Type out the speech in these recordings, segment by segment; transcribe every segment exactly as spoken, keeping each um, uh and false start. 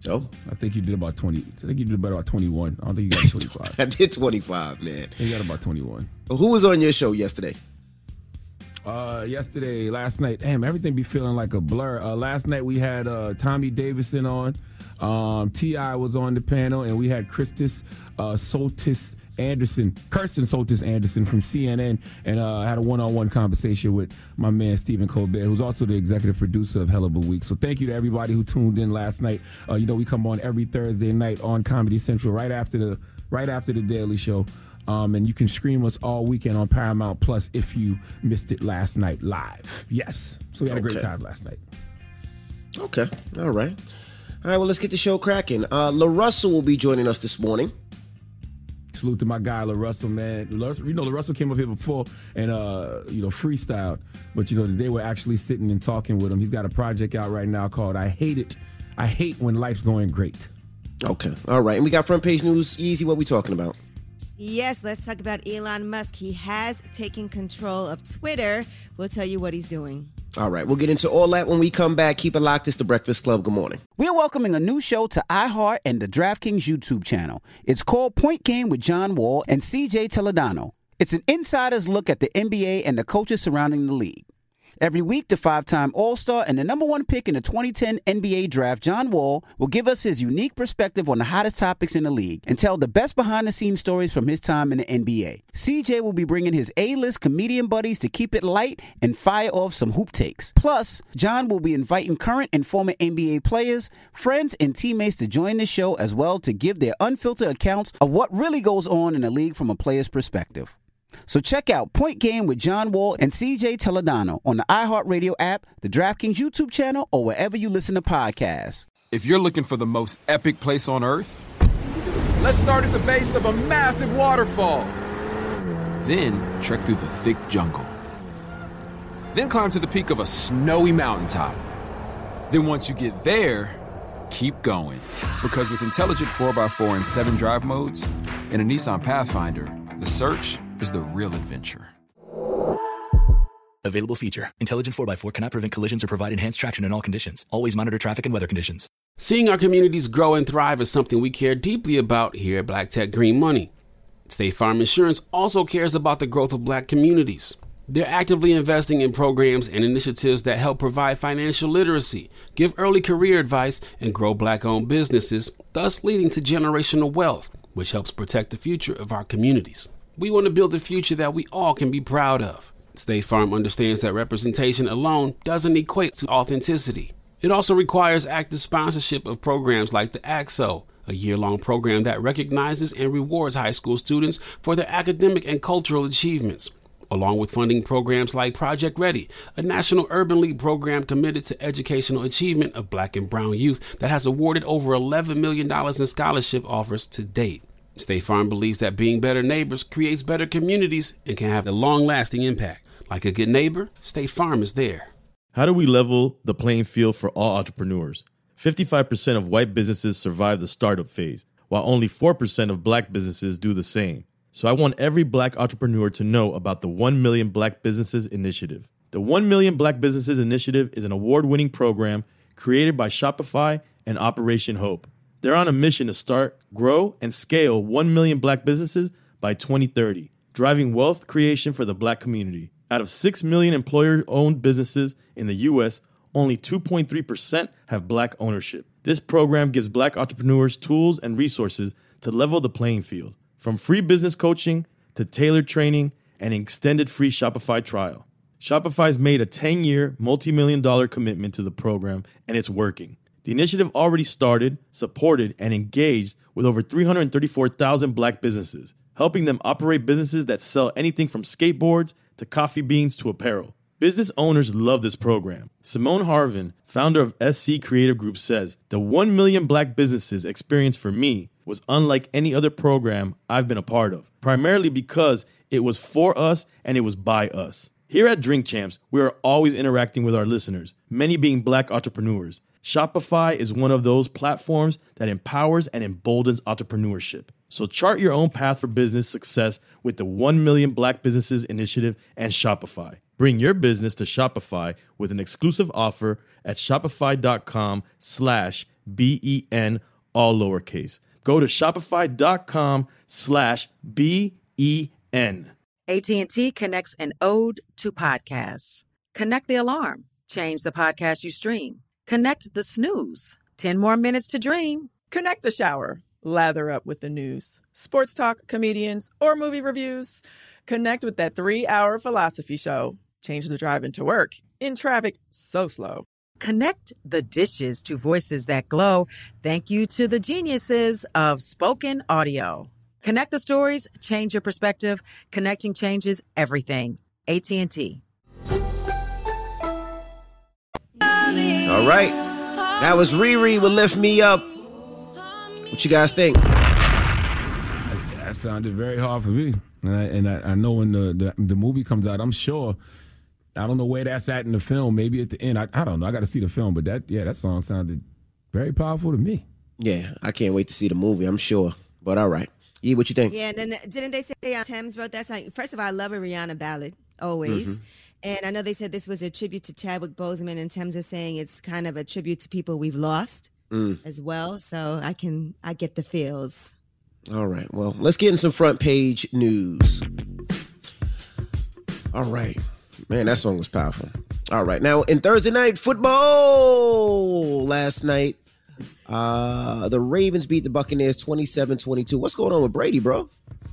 Oh, I think you did about twenty. I think you did about twenty-one. I don't think you got twenty-five. I did twenty-five, man. You got about twenty-one. Well, who was on your show yesterday? Uh, yesterday, last night, damn, everything be feeling like a blur. Uh, last night we had uh, Tommy Davidson on. Um, T I was on the panel, and we had Christus uh, Soltis Anderson, Kirsten Soltis Anderson from C N N, and uh, had a one-on-one conversation with my man Stephen Colbert, who's also the executive producer of Hell of a Week. So thank you to everybody who tuned in last night. Uh, you know, we come on every Thursday night on Comedy Central right after the right after the Daily Show. Um, and you can stream us all weekend on Paramount Plus if you missed it last night live. Yes. So we had a great Okay. time last night. Okay. All right. All right, well, let's get the show cracking. Uh, LaRussell will be joining us this morning. Salute to my guy, LaRussell, man. La- you know, LaRussell came up here before and, uh, you know, freestyled. But, you know, they were actually sitting and talking with him. He's got a project out right now called I Hate It. I Hate When Life's Going Great. Okay. All right. And we got front page news. Easy, what we talking about? Yes, let's talk about Elon Musk. He has taken control of Twitter. We'll tell you what he's doing. All right. We'll get into all that when we come back. Keep it locked. It's The Breakfast Club. Good morning. We're welcoming a new show to iHeart and the DraftKings YouTube channel. It's called Point Game with John Wall and C J Toledano. It's an insider's look at the N B A and the coaches surrounding the league. Every week, the five-time All-Star and the number one pick in the twenty ten N B A draft, John Wall, will give us his unique perspective on the hottest topics in the league and tell the best behind-the-scenes stories from his time in the N B A. C J will be bringing his A-list comedian buddies to keep it light and fire off some hoop takes. Plus, John will be inviting current and former N B A players, friends, and teammates to join the show as well to give their unfiltered accounts of what really goes on in the league from a player's perspective. So check out Point Game with John Wall and C J Toledano on the iHeartRadio app, the DraftKings YouTube channel, or wherever you listen to podcasts. If you're looking for the most epic place on earth, let's start at the base of a massive waterfall. Then trek through the thick jungle. Then climb to the peak of a snowy mountaintop. Then once you get there, keep going. Because with intelligent four by four and seven drive modes and a Nissan Pathfinder, the search is the real adventure. Available feature. Intelligent four by four cannot prevent collisions or provide enhanced traction in all conditions. Always monitor traffic and weather conditions. Seeing our communities grow and thrive is something we care deeply about here at Black Tech Green Money. State Farm Insurance also cares about the growth of Black communities. They're actively investing in programs and initiatives that help provide financial literacy, give early career advice, and grow Black-owned businesses, thus leading to generational wealth, which helps protect the future of our communities. We want to build a future that we all can be proud of. State Farm understands that representation alone doesn't equate to authenticity. It also requires active sponsorship of programs like the A X O, a year-long program that recognizes and rewards high school students for their academic and cultural achievements, along with funding programs like Project Ready, a National Urban League program committed to educational achievement of Black and brown youth that has awarded over eleven million dollars in scholarship offers to date. State Farm believes that being better neighbors creates better communities and can have a long-lasting impact. Like a good neighbor, State Farm is there. How do we level the playing field for all entrepreneurs? fifty-five percent of white businesses survive the startup phase, while only four percent of Black businesses do the same. So I want every Black entrepreneur to know about the one million Black Businesses Initiative. The one million Black Businesses Initiative is an award-winning program created by Shopify and Operation Hope. They're on a mission to start, grow, and scale one million Black businesses by twenty thirty, driving wealth creation for the Black community. Out of six million employer-owned businesses in the U S, only two point three percent have Black ownership. This program gives Black entrepreneurs tools and resources to level the playing field, from free business coaching to tailored training and an extended free Shopify trial. Shopify's made a ten-year, multi-million dollar commitment to the program, and it's working. The initiative already started, supported, and engaged with over three hundred thirty-four thousand Black businesses, helping them operate businesses that sell anything from skateboards to coffee beans to apparel. Business owners love this program. Simone Harvin, founder of S C Creative Group, says, "The one million Black businesses experience for me was unlike any other program I've been a part of, primarily because it was for us and it was by us." Here at Drink Champs, we are always interacting with our listeners, many being Black entrepreneurs. Shopify is one of those platforms that empowers and emboldens entrepreneurship. So chart your own path for business success with the one million Black Businesses Initiative and Shopify. Bring your business to Shopify with an exclusive offer at shopify.com slash B E N, all lowercase. Go to shopify.com slash B E N. A T and T connects an ode to podcasts. Connect the alarm. Change the podcast you stream. Connect the snooze. ten more minutes to dream. Connect the shower. Lather up with the news, sports talk, comedians, or movie reviews. Connect with that three-hour philosophy show. Change the drive into work in traffic so slow. Connect the dishes to voices that glow. Thank you to the geniuses of spoken audio. Connect the stories, change your perspective. Connecting changes everything. A T and T. All right. That was Riri with Lift Me Up. What you guys think? That sounded very hard for me. And I, and I, I know when the, the, the movie comes out, I'm sure, I don't know where that's at in the film. Maybe at the end. I, I don't know. I got to see the film. But that, yeah, that song sounded very powerful to me. Yeah, I can't wait to see the movie, I'm sure. But all right. Yeah, what you think? Yeah, and then didn't they say uh, Thames wrote that song? First of all, I love a Rihanna ballad, always. Mm-hmm. And I know they said this was a tribute to Chadwick Boseman, and Thames are saying it's kind of a tribute to people we've lost mm. as well. So I can, I get the feels. All right. Well, let's get in some front page news. All right. Man, that song was powerful. All right. Now, in Thursday night football last night, uh, the Ravens beat the Buccaneers twenty-seven twenty-two. What's going on with Brady, bro?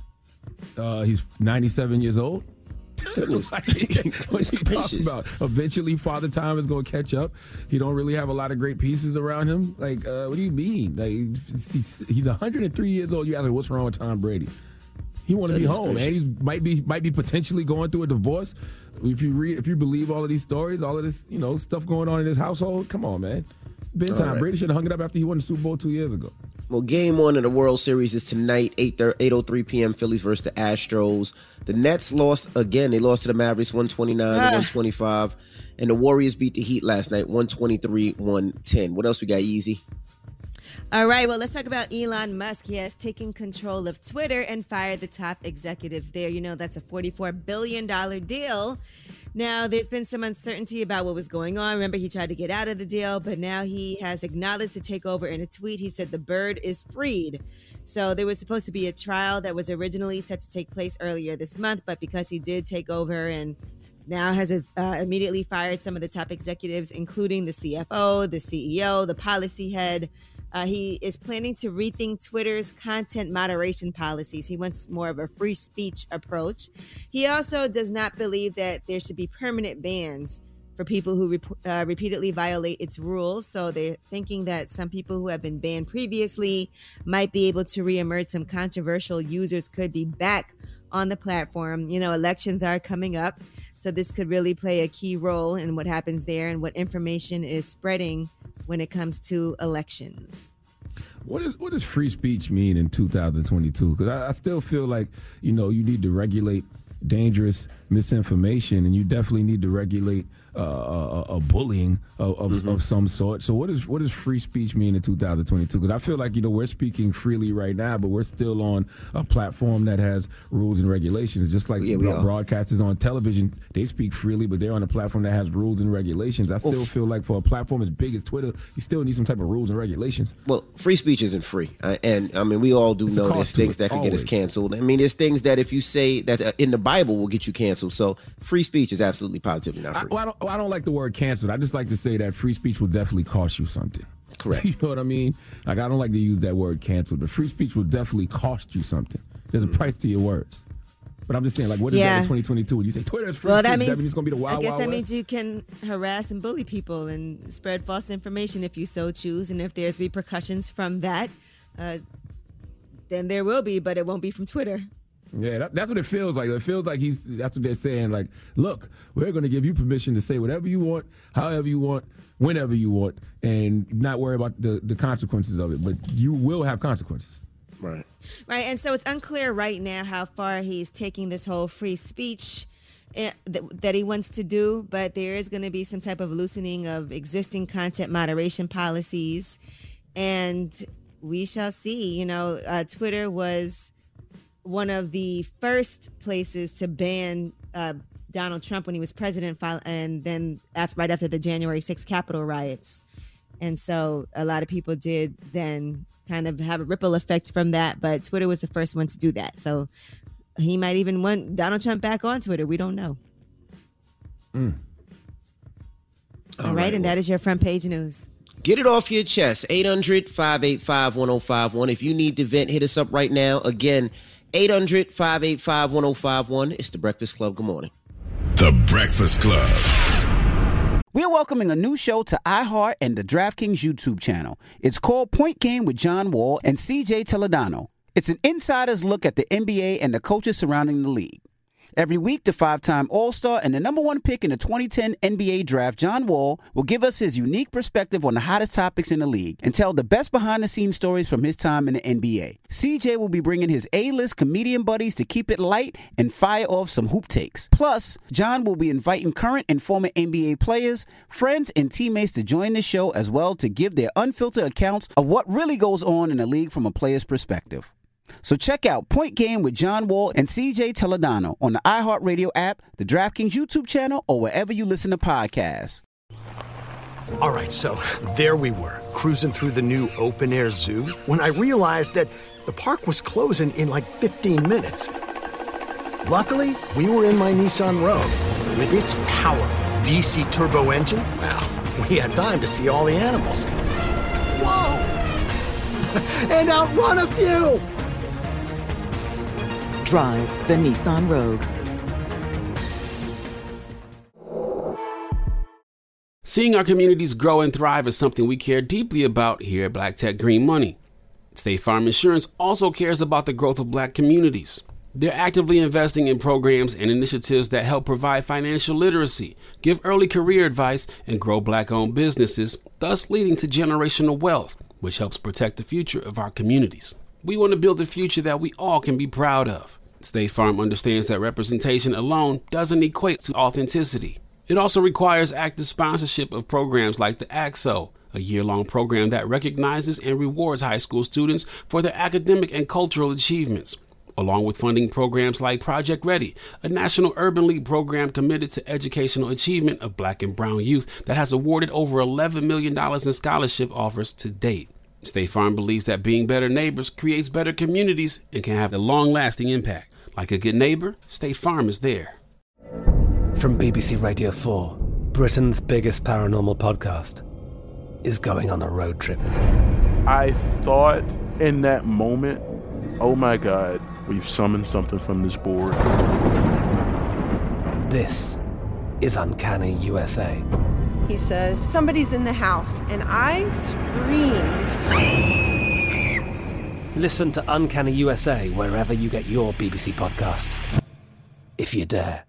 Uh, he's ninety-seven years old. Goodness. Like, what you talking about? Eventually, Father Time is going to catch up. He don't really have a lot of great pieces around him. Like, uh, what do you mean? Like, he's, he's one hundred three years old. You ask me, what's wrong with Tom Brady? He want to be home, gracious. man. He might be might be potentially going through a divorce. If you read, if you believe all of these stories, all of this, you know, stuff going on in his household, come on, man. Ben Tom right. Brady should have hung it up after he won the Super Bowl two years ago. Well, game one of the World Series is tonight, eight oh three p.m. Phillies versus the Astros. The Nets lost again. They lost to the Mavericks one twenty-nine to one twenty-five. And the Warriors beat the Heat last night one twenty-three to one ten. What else we got, Easy? All right, well, let's talk about Elon Musk. He has taken control of Twitter and fired the top executives there. You know, that's a forty-four billion dollars deal. Now, there's been some uncertainty about what was going on. Remember, he tried to get out of the deal, but now he has acknowledged the takeover in a tweet. He said the bird is freed. So there was supposed to be a trial that was originally set to take place earlier this month, but because he did take over and now has uh, immediately fired some of the top executives, including the C F O, the C E O, the policy head. Uh, he is planning to rethink Twitter's content moderation policies. He wants more of a free speech approach. He also does not believe that there should be permanent bans for people who rep- uh, repeatedly violate its rules. So they're thinking that some people who have been banned previously might be able to reemerge. Some controversial users could be back on the platform. You know, elections are coming up, so this could really play a key role in what happens there and what information is spreading when it comes to elections. What is what does free speech mean in two thousand twenty-two? Because I, I still feel like, you know, you need to regulate dangerous misinformation, and you definitely need to regulate uh, a, a bullying of, of, mm-hmm. of some sort. So what is what does free speech mean in two thousand twenty-two? Because I feel like, you know, we're speaking freely right now, but we're still on a platform that has rules and regulations. Just like yeah, you know, broadcasters on television, they speak freely, but they're on a platform that has rules and regulations. I still Oof. feel like for a platform as big as Twitter, you still need some type of rules and regulations. Well, free speech isn't free. Uh, and, I mean, we all do it's know there's things that can Always. get us canceled. I mean, there's things that if you say that uh, in the Bible will get you canceled. So free speech is absolutely positively not free. I, well, I, don't, well, I don't like the word canceled. I just like to say that free speech will definitely cost you something. Correct. You know what I mean? Like, I don't like to use that word canceled, but free speech will definitely cost you something. There's a mm. price to your words. But I'm just saying, like, what is yeah. that in twenty twenty-two? When you say Twitter is free well, speech, that means, that means it's going to be the wild, I guess wild that west? means you can harass and bully people and spread false information if you so choose. And if there's repercussions from that, uh, then there will be, but it won't be from Twitter. Yeah, that, that's what it feels like. It feels like he's. That's what they're saying. Like, look, we're going to give you permission to say whatever you want, however you want, whenever you want, and not worry about the, the consequences of it. But you will have consequences. Right. Right. And so it's unclear right now how far he's taking this whole free speech uh, that, that he wants to do. But there is going to be some type of loosening of existing content moderation policies. And we shall see. You know, uh, Twitter was one of the first places to ban uh, Donald Trump when he was president, and then after, right after the January sixth Capitol riots. And so a lot of people did then kind of have a ripple effect from that. But Twitter was the first one to do that. So he might even want Donald Trump back on Twitter. We don't know. Mm. All, All right, right. And well, that is your front page news. Get it off your chest. eight hundred, five eight five, one oh five one. If you need to vent, hit us up right now. Again, eight hundred, five eight five, one oh five one. It's The Breakfast Club. Good morning. The Breakfast Club. We're welcoming a new show to iHeart and the DraftKings YouTube channel. It's called Point Game with John Wall and C J Toledano. It's an insider's look at the N B A and the coaches surrounding the league. Every week, the five-time All-Star and the number one pick in the twenty ten N B A draft, John Wall, will give us his unique perspective on the hottest topics in the league and tell the best behind-the-scenes stories from his time in the N B A. C J will be bringing his A-list comedian buddies to keep it light and fire off some hoop takes. Plus, John will be inviting current and former N B A players, friends, and teammates to join the show as well to give their unfiltered accounts of what really goes on in the league from a player's perspective. So check out Point Game with John Wall and C J Toledano on the iHeartRadio app, the DraftKings YouTube channel, or wherever you listen to podcasts. All right, so there we were, cruising through the new open-air zoo, when I realized that the park was closing in like fifteen minutes. Luckily, we were in my Nissan Rogue. With its powerful V C turbo engine, well, we had time to see all the animals. Whoa! And outrun a few! Drive the Nissan Rogue. Seeing our communities grow and thrive is something we care deeply about here at Black Tech Green Money. State Farm Insurance also cares about the growth of Black communities. They're actively investing in programs and initiatives that help provide financial literacy, give early career advice, and grow Black-owned businesses, thus leading to generational wealth, which helps protect the future of our communities. We want to build a future that we all can be proud of. State Farm understands that representation alone doesn't equate to authenticity. It also requires active sponsorship of programs like the A X O, a year-long program that recognizes and rewards high school students for their academic and cultural achievements, along with funding programs like Project Ready, a National Urban League program committed to educational achievement of Black and brown youth that has awarded over eleven million dollars in scholarship offers to date. State Farm believes that being better neighbors creates better communities and can have a long-lasting impact. Like a good neighbor, State Farm is there. From B B C Radio four, Britain's biggest paranormal podcast is going on a road trip. I thought in that moment, oh my God, we've summoned something from this board. This is Uncanny U S A. He says, somebody's in the house, and I screamed. Listen to Uncanny U S A wherever you get your B B C podcasts, if you dare.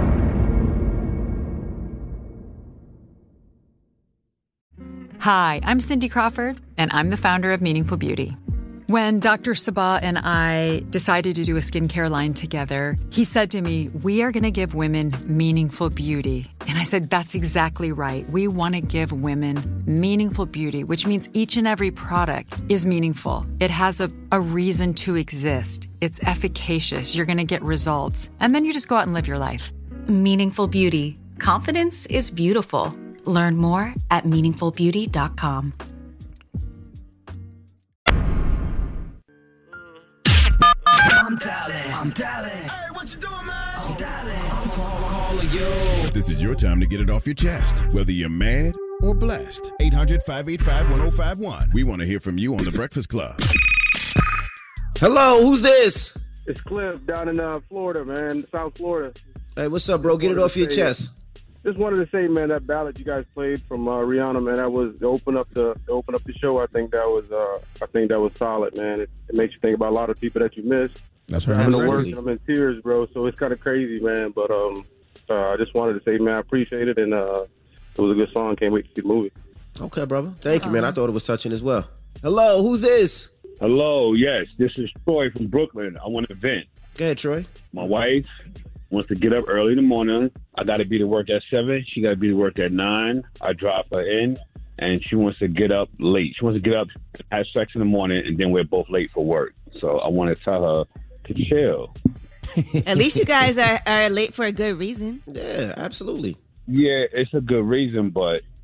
Hi, I'm Cindy Crawford, and I'm the founder of Meaningful Beauty. When Doctor Sabah and I decided to do a skincare line together, he said to me, we are going to give women meaningful beauty. And I said, that's exactly right. We want to give women meaningful beauty, which means each and every product is meaningful. It has a, a reason to exist. It's efficacious. You're going to get results. And then you just go out and live your life. Meaningful Beauty. Confidence is beautiful. Learn more at meaningful beauty dot com. I'm dialing, I'm dialing. Hey, what you doing, man? I'm dialing, I'm calling you. This is your time to get it off your chest, whether you're mad or blessed. eight hundred, five eight five, one oh five one. We want to hear from you on The Breakfast Club. Hello, who's this? It's Cliff down in uh, Florida, man, South Florida. Hey, what's up, bro? Get it off your chest. Just wanted to say, man, that ballad you guys played from uh, Rihanna, man, that was to open up the to open up the show. I think that was uh, I think that was solid, man. It, it makes you think about a lot of people that you missed. That's right. I'm in the work and I'm in tears, bro. So it's kind of crazy, man. But um, uh, I just wanted to say, man, I appreciate it, and uh, it was a good song. Can't wait to see the movie. Okay, brother. Thank you, man. I thought it was touching as well. Hello, who's this? Hello, yes, this is Troy from Brooklyn. I want to vent. Go ahead, Troy. My wife wants to get up early in the morning. I got to be to work at seven. She got to be to work at nine. I drop her in, and she wants to get up late. She wants to get up, have sex in the morning, and then we're both late for work. So I want to tell her to chill. At least you guys are, are late for a good reason. Yeah, absolutely. Yeah, it's a good reason, but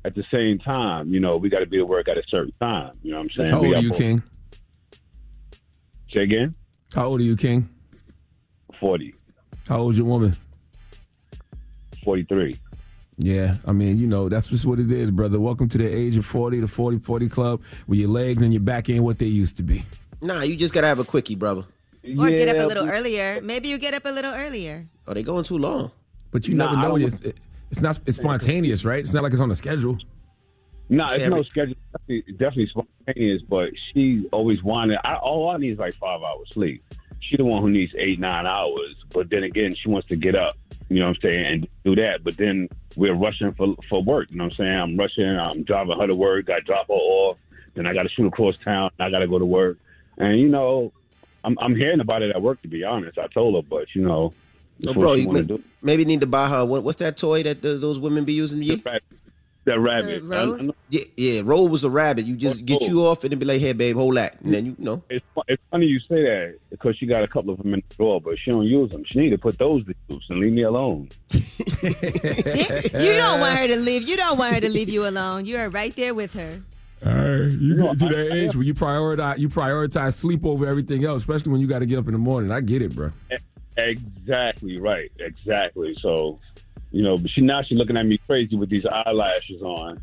at the same time, you know, we got to be at work at a certain time. You know what I'm saying? How We old are got you, both- King? Say again? How old are you, King? forty. How old's your woman? forty-three. Yeah, I mean, you know, that's just what it is, brother. Welcome to the age of forty, the forty forty club, where your legs and your back ain't what they used to be. Nah, you just gotta have a quickie, brother. Or get up a little earlier. Maybe you get up a little earlier. Oh, they going too long. But you Nah, never I know. don't- It's, it's not. It's spontaneous, right? It's not like it's on the schedule. No, See, it's every- no schedule. Definitely, definitely spontaneous, but she always wanted, I, all I need is like five hours sleep. She the one who needs eight, nine hours. But then again, she wants to get up, you know what I'm saying, and do that. But then we're rushing for for work, you know what I'm saying? I'm rushing, I'm driving her to work, I drop her off, then I got to shoot across town, I got to go to work. And, you know, I'm I'm hearing about it at work, to be honest. I told her, but, you know, that's Oh, bro, what she you want may, to do. maybe need to buy her. What, what's that toy that the, those women be using? Yeah, That rabbit. The rose? I- I- yeah, yeah. Roll was a rabbit. You just get you off and then be like, "Hey, babe, hold that," and then you, you know. It's, fu- it's funny you say that because she got a couple of them in the drawer, but she don't use them. She need to put those to use and leave me alone. You don't want her to leave. You don't want her to leave you alone. You are right there with her. All right, you get to that age where you prioritize you prioritize sleep over everything else, especially when you got to get up in the morning. I get it, bro. Exactly right. Exactly. So, you know, but she now she's looking at me crazy with these eyelashes on.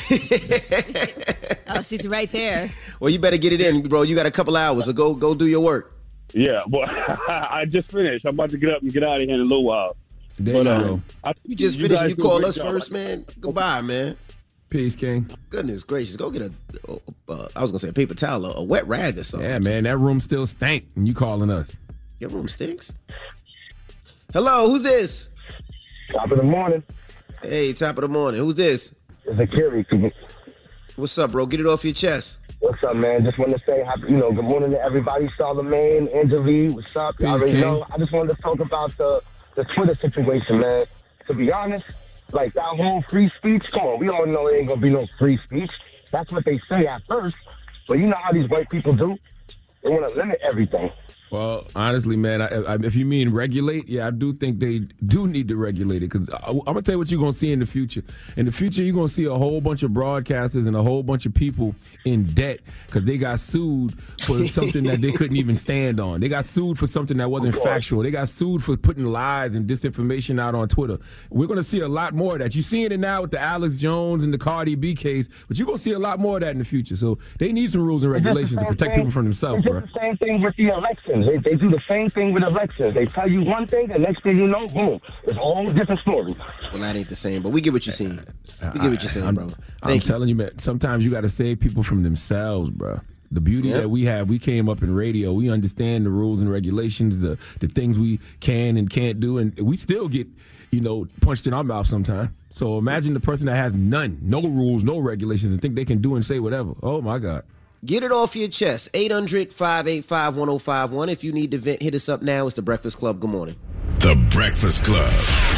Oh, she's right there. Well, you better get it in, bro. You got a couple hours, so go go do your work. Yeah, well, I just finished. I'm about to get up and get out of here in a little while. There But, you um, go. I- You just you finished guys and you do a call great us job. first, man. Goodbye, man. Peace, King. Goodness gracious, go get a. Uh, I was gonna say a paper towel, a, a wet rag or something. Yeah, man, that room still stank, and you calling us. Your room stinks. Hello, who's this? Top of the morning. Hey, top of the morning. Who's this? It's Akiri. What's up, bro? Get it off your chest. What's up, man? Just want to say, happy, you know, good morning to everybody. Charlamagne, Angelique, what's up? You Peace, already King. know. I just wanted to talk about the, the Twitter situation, man. To be honest, like that whole free speech, come on, we all know it ain't going to be no free speech. That's what they say at first. But you know how these white people do? They want to limit everything. Well, honestly, man, I, I, if you mean regulate, yeah, I do think they do need to regulate it because I'm gonna tell you what you're gonna see in the future. In the future, you're gonna see a whole bunch of broadcasters and a whole bunch of people in debt because they got sued for something that they couldn't even stand on. They got sued for something that wasn't factual. They got sued for putting lies and disinformation out on Twitter. We're gonna see a lot more of that. You're seeing it now with the Alex Jones and the Cardi B case, but you're gonna see a lot more of that in the future. So they need some rules and It's just the regulations to same protect thing- people from themselves, It's bro. just the same thing with the elections. They, they do the same thing with elections. They tell you one thing, the next thing you know, boom, it's a whole different story. Well, that ain't the same, but we get what you're saying. We get what you're saying, I'm, bro. I'm Thank you. telling you, man. Sometimes you got to save people from themselves, bro. The beauty Yep. that we have, we came up in radio. We understand the rules and regulations, the the things we can and can't do, and we still get, you know, punched in our mouth sometimes. So imagine the person that has none, no rules, no regulations, and think they can do and say whatever. Oh my God. Get it off your chest. eight hundred, five eight five, one oh five one. If you need to vent, hit us up now. It's The Breakfast Club. Good morning. The Breakfast Club.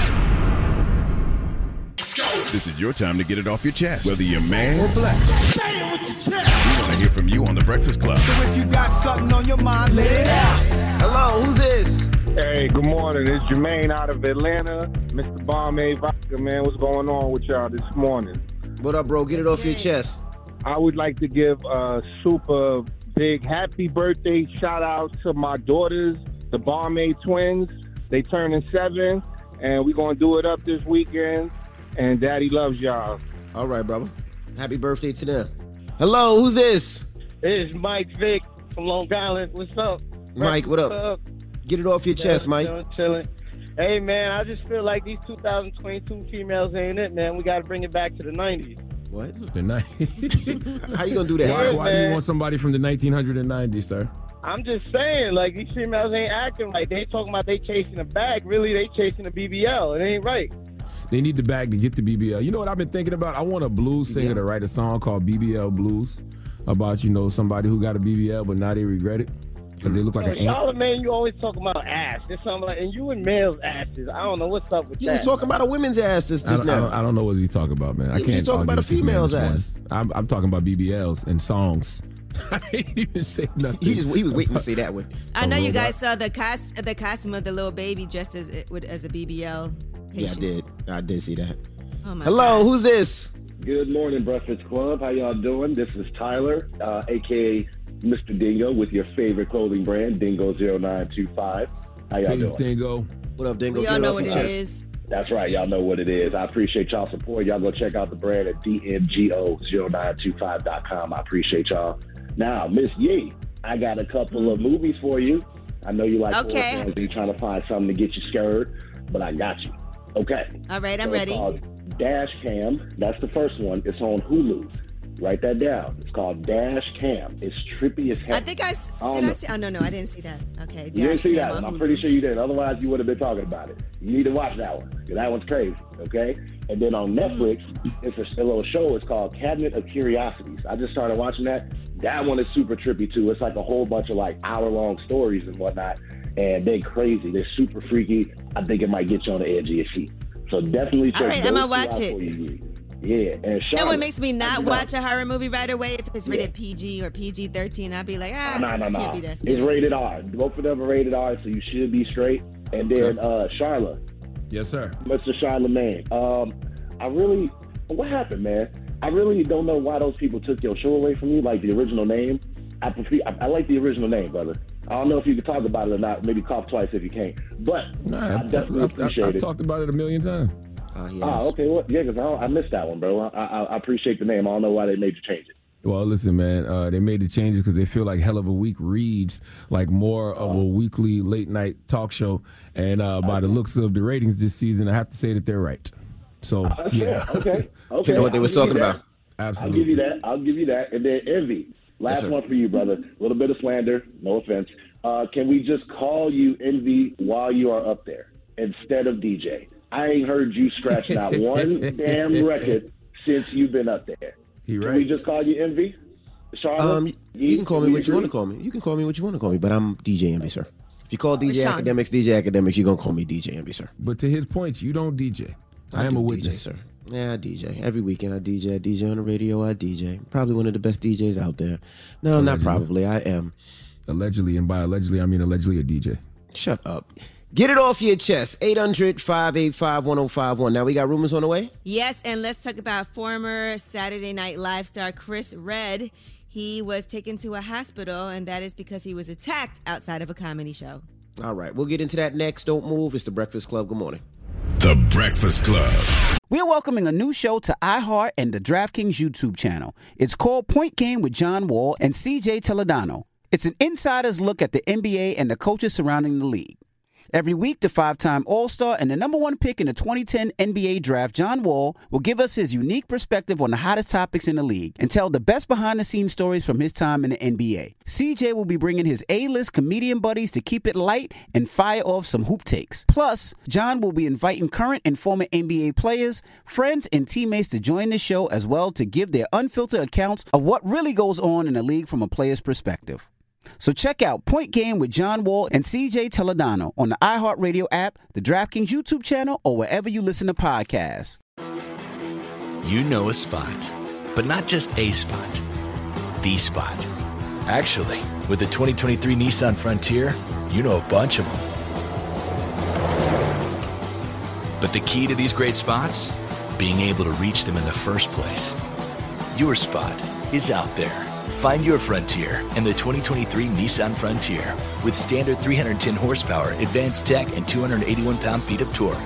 This is your time to get it off your chest, whether you're mad or blessed. Say it with your chest. We want to hear from you on The Breakfast Club. So if you got something on your mind, let it out. Hello, who's this? Hey, good morning. It's Jermaine out of Atlanta. Mister Bombay Vodka, man. What's going on with y'all this morning? What up, bro? Get it off your chest. I would like to give a super big happy birthday shout out to my daughters, the Bombay twins. They turning seven, and we're going to do it up this weekend. And Daddy loves y'all. All right, brother. Happy birthday to them. Hello, who's this? It's Mike Vick from Long Island. What's up? Mike, what up? Get it off your chest, Mike. Chilling, chilling. Hey, man, I just feel like these two thousand twenty-two females ain't it, man. We got to bring it back to the nineties. What? The night. How you gonna do that? Why, Yeah, why do you man. want somebody from the nineteen ninety, sir? I'm just saying, like, these females ain't acting like they talking about they chasing a bag. Really, they chasing a B B L. It ain't right. They need the bag to get the B B L. You know what I've been thinking about? I want a blues singer to write a song called B B L Blues about, you know, somebody who got a B B L but now they regret it because they look like an ant. Charlamagne, you always talking about ass. There's something like, and you and males' asses. I don't know what's up with You that. was talking about a women's ass this I just don't, I, now. don't, I don't know what he's talking about, man. I He was can't just talking argue about a with this man female's this morning. ass. I'm, I'm talking about B B Ls and songs. I ain't even say nothing. He just he was waiting to say that one. I know A you robot. guys saw the cost, the costume of the little baby dressed as as a B B L Yeah, I patient. did. I did see that. Oh my Hello, gosh. who's this? Good morning, Breakfast Club. How y'all doing? This is Tyler, uh, a k a. Mister Dingo, with your favorite clothing brand, Dingo zero nine two five. How y'all Peace, doing? Dingo. What up, Dingo? We all know what it is. That's right. Y'all know what it is. I appreciate y'all support. Y'all go check out the brand at D M G O zero nine two five dot com. I appreciate y'all. Now, Miss Yee, I got a couple of movies for you. I know you like horror Okay. fans and you're trying to find something to get you scared, but I got you. Okay. All right, I'm So it's ready. called Dash Cam. That's the first one. It's on Hulu. Write that down. It's called Dash Cam. It's trippy as hell. I think I s- I don't did. I know. see. Oh no, no, I didn't see that. Okay, You didn't Dash see Cam that on one. I'm Hulu. pretty sure you did. Otherwise, you would have been talking about it. You need to watch that one. 'Cause that one's crazy. Okay. And then on Netflix, it's a, a little show. It's called Cabinet of Curiosities. I just started watching that. That one is super trippy too. It's like a whole bunch of like hour-long stories and whatnot, and they're crazy. They're super freaky. I think it might get you on the edge of your seat. So definitely check All right, those I'm gonna two watch out it. for you. Yeah, and You know Charlotte. what makes me I not do watch a horror movie right away? If it's rated Yeah. P G or P G thirteen, I'd be like, ah, No, no, this no, can't no. be that It's scary. rated R. Both of them are rated R, so you should be straight. And then uh, Charlotte. Yes, sir. Mister Charlemagne. Um, I really, what happened, man? I really don't know why those people took your show away from you, like the original name. I prefer, I, I like the original name, brother. I don't know if you can talk about it or not. Maybe cough twice if you can. But Nah, I definitely I've, I've, appreciate I've it. talked about it a million times. Uh, yes. Ah, okay. Well, yeah, because I, I missed that one, bro. I, I, I appreciate the name. I don't know why they made you change it. Well, listen, man. Uh, they made the changes because they feel like Hell of a Week reads like more of a weekly late night talk show. And uh, by the looks of the ratings this season, I have to say that they're right. So That's yeah, fair. Okay. Okay. You know what they I'll was give you talking that. about. Absolutely. I'll give you that. I'll give you that. And then Envy. Last sir. one for you, brother. A little bit of slander. No offense. Uh, can we just call you Envy while you are up there instead of D J? I ain't heard you scratch not one damn record since you've been up there. He Can right. we just call you Envy? Charlotte? Um, you can call me we what you want to agree? call me. You can call me what you want to call me, but I'm D J Envy, sir. If you call D J Sean. Academics, D J Academics, you're gonna call me D J Envy, sir. But to his point, you don't D J. I, am do a D J, witness, sir. Yeah, I D J. Every weekend I D J. I D J on the radio. I D J. Probably one of the best D Js out there. No, not Allegedly. probably. I am. Allegedly, and by allegedly, I mean allegedly a D J. Shut up. Get it off your chest. eight hundred, five eight five, one oh five one. Now we got rumors on the way? Yes, and let's talk about former Saturday Night Live star Chris Redd. He was taken to a hospital, and that is because he was attacked outside of a comedy show. All right, we'll get into that next. Don't move. It's the Breakfast Club. Good morning. The Breakfast Club. We're welcoming a new show to iHeart and the DraftKings YouTube channel. It's called Point Game with John Wall and C J Toledano. It's an insider's look at the N B A and the coaches surrounding the league. Every week, the five-time All-Star and the number one pick in the twenty ten N B A draft, John Wall, will give us his unique perspective on the hottest topics in the league and tell the best behind-the-scenes stories from his time in the N B A. C J will be bringing his A-list comedian buddies to keep it light and fire off some hoop takes. Plus, John will be inviting current and former N B A players, friends, and teammates to join the show as well to give their unfiltered accounts of what really goes on in the league from a player's perspective. So check out Point Game with John Wall and C J Toledano on the iHeartRadio app, the DraftKings YouTube channel, or wherever you listen to podcasts. You know a spot, but not just a spot, the spot. Actually, with the twenty twenty-three Nissan Frontier, you know a bunch of them. But the key to these great spots? Being able to reach them in the first place. Your spot is out there. Find your Frontier in the twenty twenty-three Nissan Frontier with standard three hundred ten horsepower, advanced tech, and two hundred eighty-one pound-feet of torque.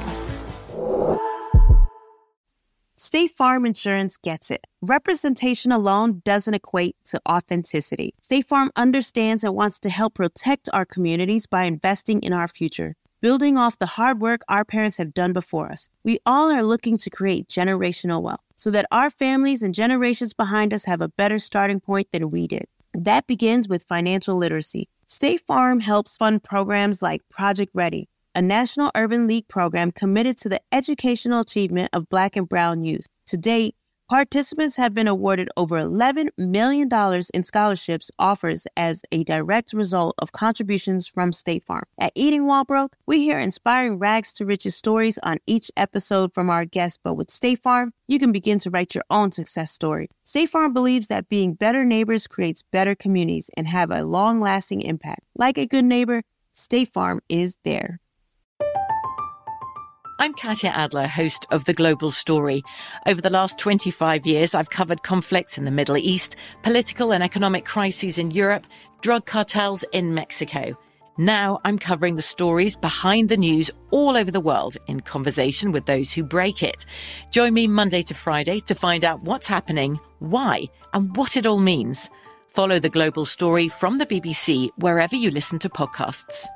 State Farm Insurance gets it. Representation alone doesn't equate to authenticity. State Farm understands and wants to help protect our communities by investing in our future, building off the hard work our parents have done before us. We all are looking to create generational wealth so that our families and generations behind us have a better starting point than we did. That begins with financial literacy. State Farm helps fund programs like Project Ready, a National Urban League program committed to the educational achievement of Black and Brown youth. To date, participants have been awarded over eleven million dollars in scholarships offers as a direct result of contributions from State Farm. At Eating Walbrook, we hear inspiring rags to riches stories on each episode from our guests, but with State Farm, you can begin to write your own success story. State Farm believes that being better neighbors creates better communities and have a long-lasting impact. Like a good neighbor, State Farm is there. I'm Katya Adler, host of The Global Story. Over the last twenty-five years, I've covered conflicts in the Middle East, political and economic crises in Europe, drug cartels in Mexico. Now I'm covering the stories behind the news all over the world in conversation with those who break it. Join me Monday to Friday to find out what's happening, why, and what it all means. Follow The Global Story from the B B C wherever you listen to podcasts.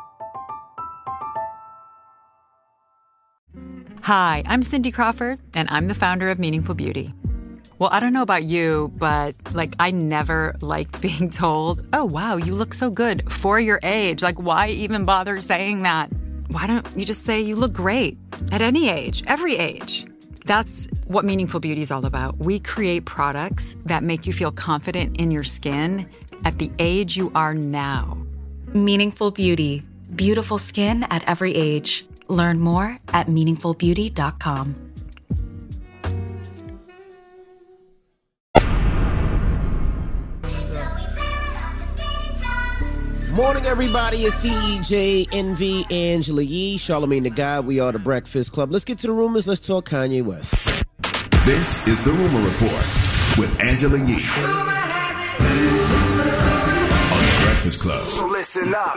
Hi, I'm Cindy Crawford, and I'm the founder of Meaningful Beauty. Well, I don't know about you, but, like, I never liked being told, oh, wow, you look so good for your age. Like, why even bother saying that? Why don't you just say you look great at any age, every age? That's what Meaningful Beauty is all about. We create products that make you feel confident in your skin at the age you are now. Meaningful Beauty. Beautiful skin at every age. Learn more at meaningful beauty dot com. Morning, everybody. It's D J, Envy, Angela Yee, Charlamagne the God. We are the Breakfast Club. Let's get to the rumors. Let's talk Kanye West. This is the Rumor Report with Angela Yee on the Breakfast Club. So listen up.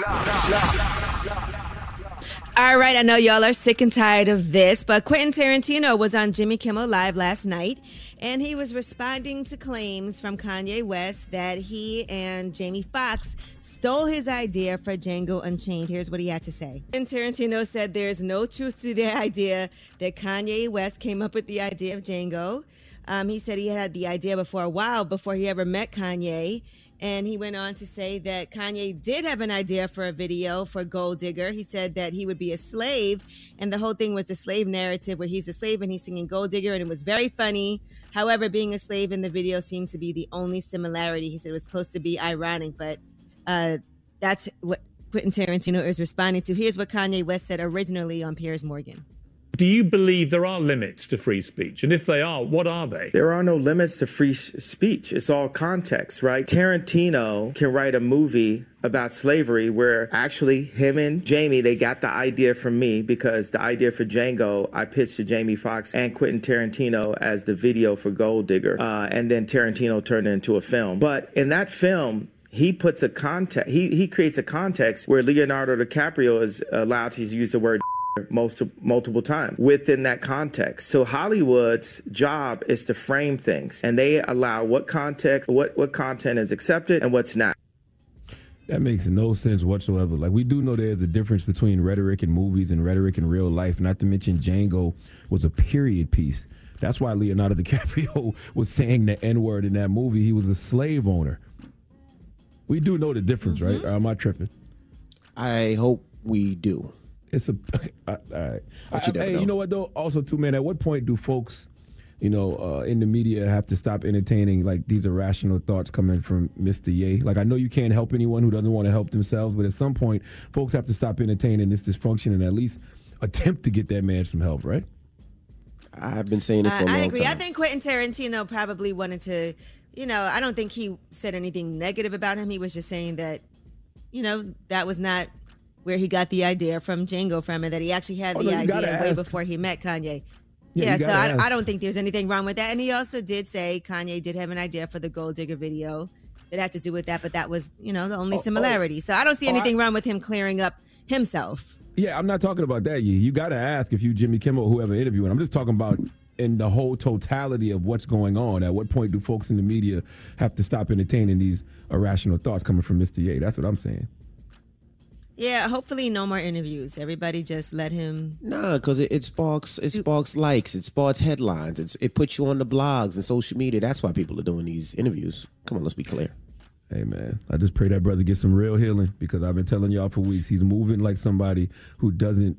All right, I know y'all are sick and tired of this, but Quentin Tarantino was on Jimmy Kimmel Live last night, and he was responding to claims from Kanye West that he and Jamie Foxx stole his idea for Django Unchained. Here's what he had to say. And Tarantino said there's no truth to the idea that Kanye West came up with the idea of Django. Um, he said he had the idea before a while, before he ever met Kanye. And he went on to say that Kanye did have an idea for a video for Gold Digger. He said that he would be a slave, and the whole thing was the slave narrative where he's a slave and he's singing Gold Digger, and it was very funny. However, being a slave in the video seemed to be the only similarity. He said it was supposed to be ironic, but uh, that's what Quentin Tarantino is responding to. Here's what Kanye West said originally on Piers Morgan. Do you believe there are limits to free speech? And if they are, what are they? There are no limits to free speech. It's all context, right? Tarantino can write a movie about slavery where actually him and Jamie, they got the idea from me because the idea for Django, I pitched to Jamie Foxx and Quentin Tarantino as the video for Gold Digger. Uh, and then Tarantino turned it into a film. But in that film, he puts a context, he, he creates a context where Leonardo DiCaprio is allowed to use the word most multiple times within that context. So Hollywood's job is to frame things, and they allow what context, what what content is accepted and what's not. That makes no sense whatsoever. Like, we do know there's a difference between rhetoric in movies and rhetoric in real life. Not to mention Django was a period piece. That's why Leonardo DiCaprio was saying the N-word in that movie. He was a slave owner. We do know the difference, mm-hmm. right? Or am I tripping? I hope we do. It's a all right. But you, I, hey, know. you know what though? Also, too, man. At what point do folks, you know, uh, in the media have to stop entertaining like these irrational thoughts coming from Mister Ye? Like, I know you can't help anyone who doesn't want to help themselves, but at some point, folks have to stop entertaining this dysfunction and at least attempt to get that man some help, right? I've been saying it for uh, a long I agree. time. I think Quentin Tarantino probably wanted to, you know, I don't think he said anything negative about him. He was just saying that, you know, that was not where he got the idea from Django from, and that he actually had oh, the no, idea way before he met Kanye. Yeah, yeah so I, I don't think there's anything wrong with that. And he also did say Kanye did have an idea for the Gold Digger video that had to do with that, but that was, you know, the only oh, similarity. Oh. So I don't see anything oh, I, wrong with him clearing up himself. Yeah, I'm not talking about that. You, you got to ask if you Jimmy Kimmel or whoever interviewing. I'm just talking about in the whole totality of what's going on. At what point do folks in the media have to stop entertaining these irrational thoughts coming from Mister Ye? That's what I'm saying. Yeah, hopefully no more interviews. Everybody just let him. No, because it, it sparks it sparks likes, it sparks headlines, it's, it puts you on the blogs and social media. That's why people are doing these interviews. Come on, let's be clear. Hey, man, I just pray that brother gets some real healing because I've been telling y'all for weeks, he's moving like somebody who doesn't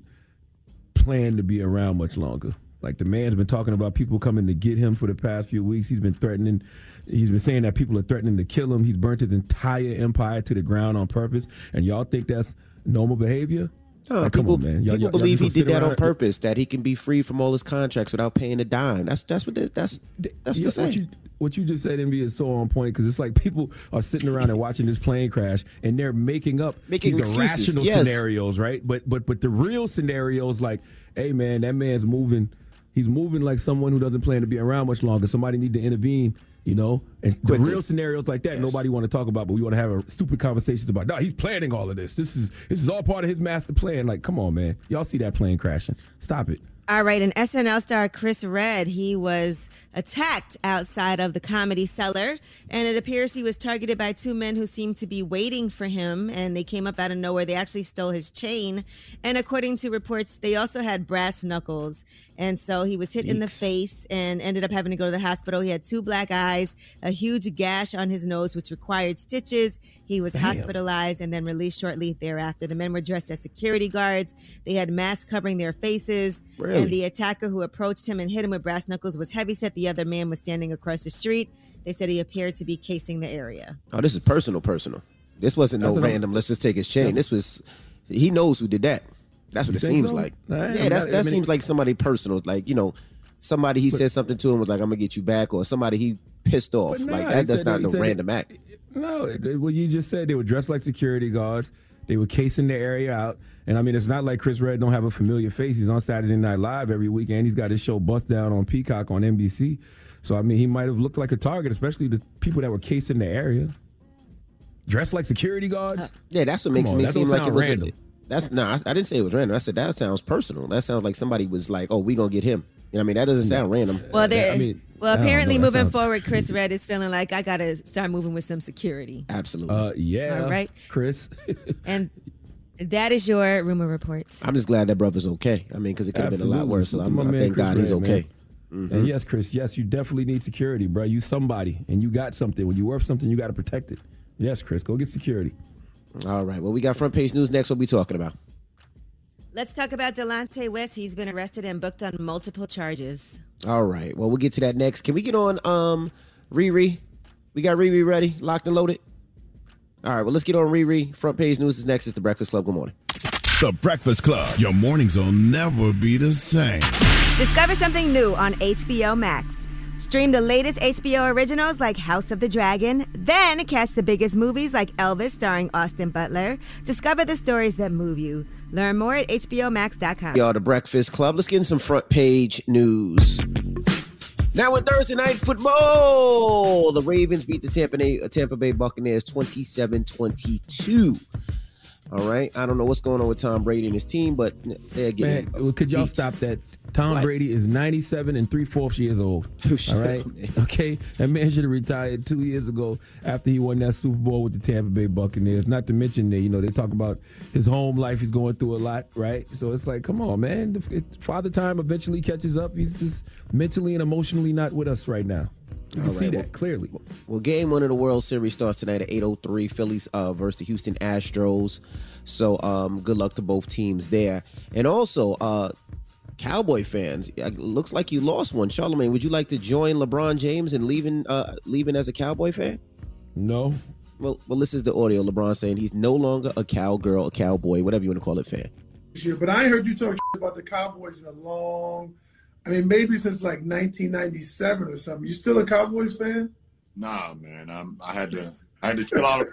plan to be around much longer. Like, the man's been talking about people coming to get him for the past few weeks. He's been threatening. He's been saying that people are threatening to kill him. He's burnt his entire empire to the ground on purpose. And y'all think that's normal behavior? No, like, people, come on, man. Y'all, people y'all, believe y'all he did that on purpose, that he can be free from all his contracts without paying a dime. That's that's what they, that's that's yeah, what they say. You, what you just said, Envy, is so on point because it's like people are sitting around and watching this plane crash and they're making up Making these excuses, irrational yes. scenarios, right? But but but the real scenarios, like, hey man, that man's moving. He's moving like someone who doesn't plan to be around much longer. Somebody need to intervene, you know? And Quickly. the real scenarios like that, Yes. nobody want to talk about, but we want to have a stupid conversations about, no, he's planning all of this. This is this is all part of his master plan. Like, come on, man. Y'all see that plane crashing. Stop it. All right, and S N L star Chris Redd, he was attacked outside of the Comedy Cellar, and it appears he was targeted by two men who seemed to be waiting for him, and they came up out of nowhere. They actually stole his chain, and according to reports, they also had brass knuckles, and so he was hit in the face and ended up having to go to the hospital. He had two black eyes, a huge gash on his nose, which required stitches. He was Damn. hospitalized and then released shortly thereafter. The men were dressed as security guards. They had masks covering their faces. Really? And the attacker who approached him and hit him with brass knuckles was heavyset. The other man was standing across the street. They said he appeared to be casing the area. Oh, this is personal, personal. This wasn't no That's what I'm- random. Let's just take his chain. This was. He knows who did that. That's what You it think seems so? like. Nah, I- yeah, I'm that's, not- that I mean- seems like somebody personal. Like, you know, somebody he said something to him was like, "I'm gonna get you back," or somebody he pissed off. But nah, like he that. That's said not that- he no said random that- act. No, it- what you just said, they were dressed like security guards. They were casing the area out. And I mean, it's not like Chris Redd don't have a familiar face. He's on Saturday Night Live every weekend. He's got his show Bust Down on Peacock on N B C. So, I mean, he might have looked like a target, especially the people that were casing the area. Dressed like security guards? Yeah, that's what Come makes on, me that seem don't like it sound was. random. A, that's no, I, I didn't say it was random. I said that sounds personal. That sounds like somebody was like, "Oh, we gonna get him." You know what I mean? That doesn't sound random. Well, there. I mean, well, I don't apparently, know, that moving sounds- forward, Chris Redd is feeling like I got to start moving with some security. Absolutely. Uh, yeah. All right. Chris. And that is your rumor reports. I'm just glad that brother's okay. I mean, because it could have been a lot Absolutely. worse. So Salute I'm, to my I man, thank Chris God he's Redd, man. okay. Mhm. And yes, Chris, yes, you definitely need security, bro. You somebody, and you got something. When you worth something, you got to protect it. Yes, Chris, go get security. All right. Well, we got front page news next. What we talking about? Let's talk about Delonte West. He's been arrested and booked on multiple charges. All right. Well, we'll get to that next. Can we get on um Riri? We got Riri ready, locked and loaded. All right. Well, let's get on Riri. Front page news is next. It's the Breakfast Club. Good morning. The Breakfast Club. Your mornings will never be the same. Discover something new on H B O Max. Stream the latest H B O originals like House of the Dragon. Then catch the biggest movies like Elvis starring Austin Butler. Discover the stories that move you. Learn more at H B O Max dot com. Y'all, the Breakfast Club. Let's get in some front page news. Now in Thursday night football, the Ravens beat the Tampa Bay, Tampa Bay Buccaneers twenty-seven twenty-two. All right. I don't know what's going on with Tom Brady and his team, but they're getting Man, could y'all beat. stop that? Tom What? Brady is ninety-seven and three-fourths years old. shut All right? up, man. Okay? That man should have retired two years ago after he won that Super Bowl with the Tampa Bay Buccaneers. Not to mention, that, you know, they talk about his home life. He's going through a lot, right? So it's like, come on, man. If it, Father Time eventually catches up. He's just mentally and emotionally not with us right now. You can All see right, that well- clearly. Well, game one of the World Series starts tonight at eight oh three. Phillies uh, versus the Houston Astros. So um, good luck to both teams there. And also, uh, Cowboy fans, it looks like you lost one. Charlamagne, would you like to join LeBron James in leaving uh, leaving as a Cowboy fan? No. Well, well, this is the audio. LeBron saying he's no longer a cowgirl, a cowboy, whatever you want to call it, fan. Year, but I ain't heard you talk about the Cowboys in a long, I mean, maybe since like nineteen ninety-seven or something. You still a Cowboys fan? Nah, man. I'm, I had to, I had to chill out.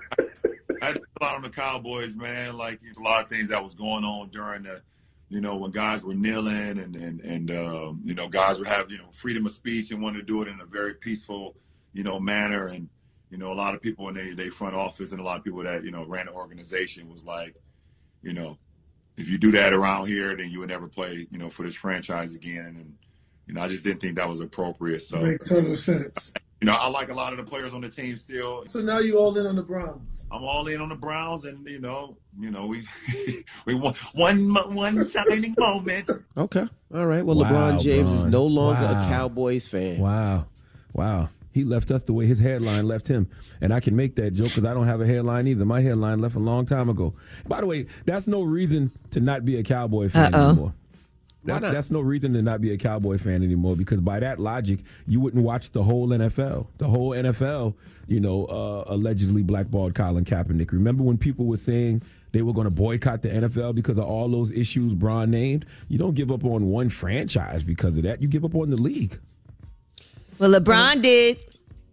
I had to chill out on the Cowboys, man. Like there's a lot of things that was going on during the, you know, when guys were kneeling and and and um, you know, guys would have you know freedom of speech and wanted to do it in a very peaceful, you know, manner. And you know, a lot of people in they they front office and a lot of people that you know ran the organization was like, you know, if you do that around here, then you would never play, you know, for this franchise again. And you know, I just didn't think that was appropriate. So Makes total sense. you know, I like a lot of the players on the team still. So now you all in on the Browns. I'm all in on the Browns, and you know, you know, we we won one mo- one shining moment. Okay. All right. Well, Wow, LeBron James is Bron. no longer Wow. a Cowboys fan. Wow. Wow. He left us the way his hairline left him. And I can make that joke because I don't have a hairline either. My hairline left a long time ago. By the way, that's no reason to not be a Cowboy fan Uh-oh. anymore. That's, that's no reason to not be a Cowboy fan anymore because by that logic, you wouldn't watch the whole N F L. The whole N F L, you know, uh, allegedly blackballed Colin Kaepernick. Remember when people were saying they were going to boycott the N F L because of all those issues Bron named? You don't give up on one franchise because of that. You give up on the league. Well, LeBron did.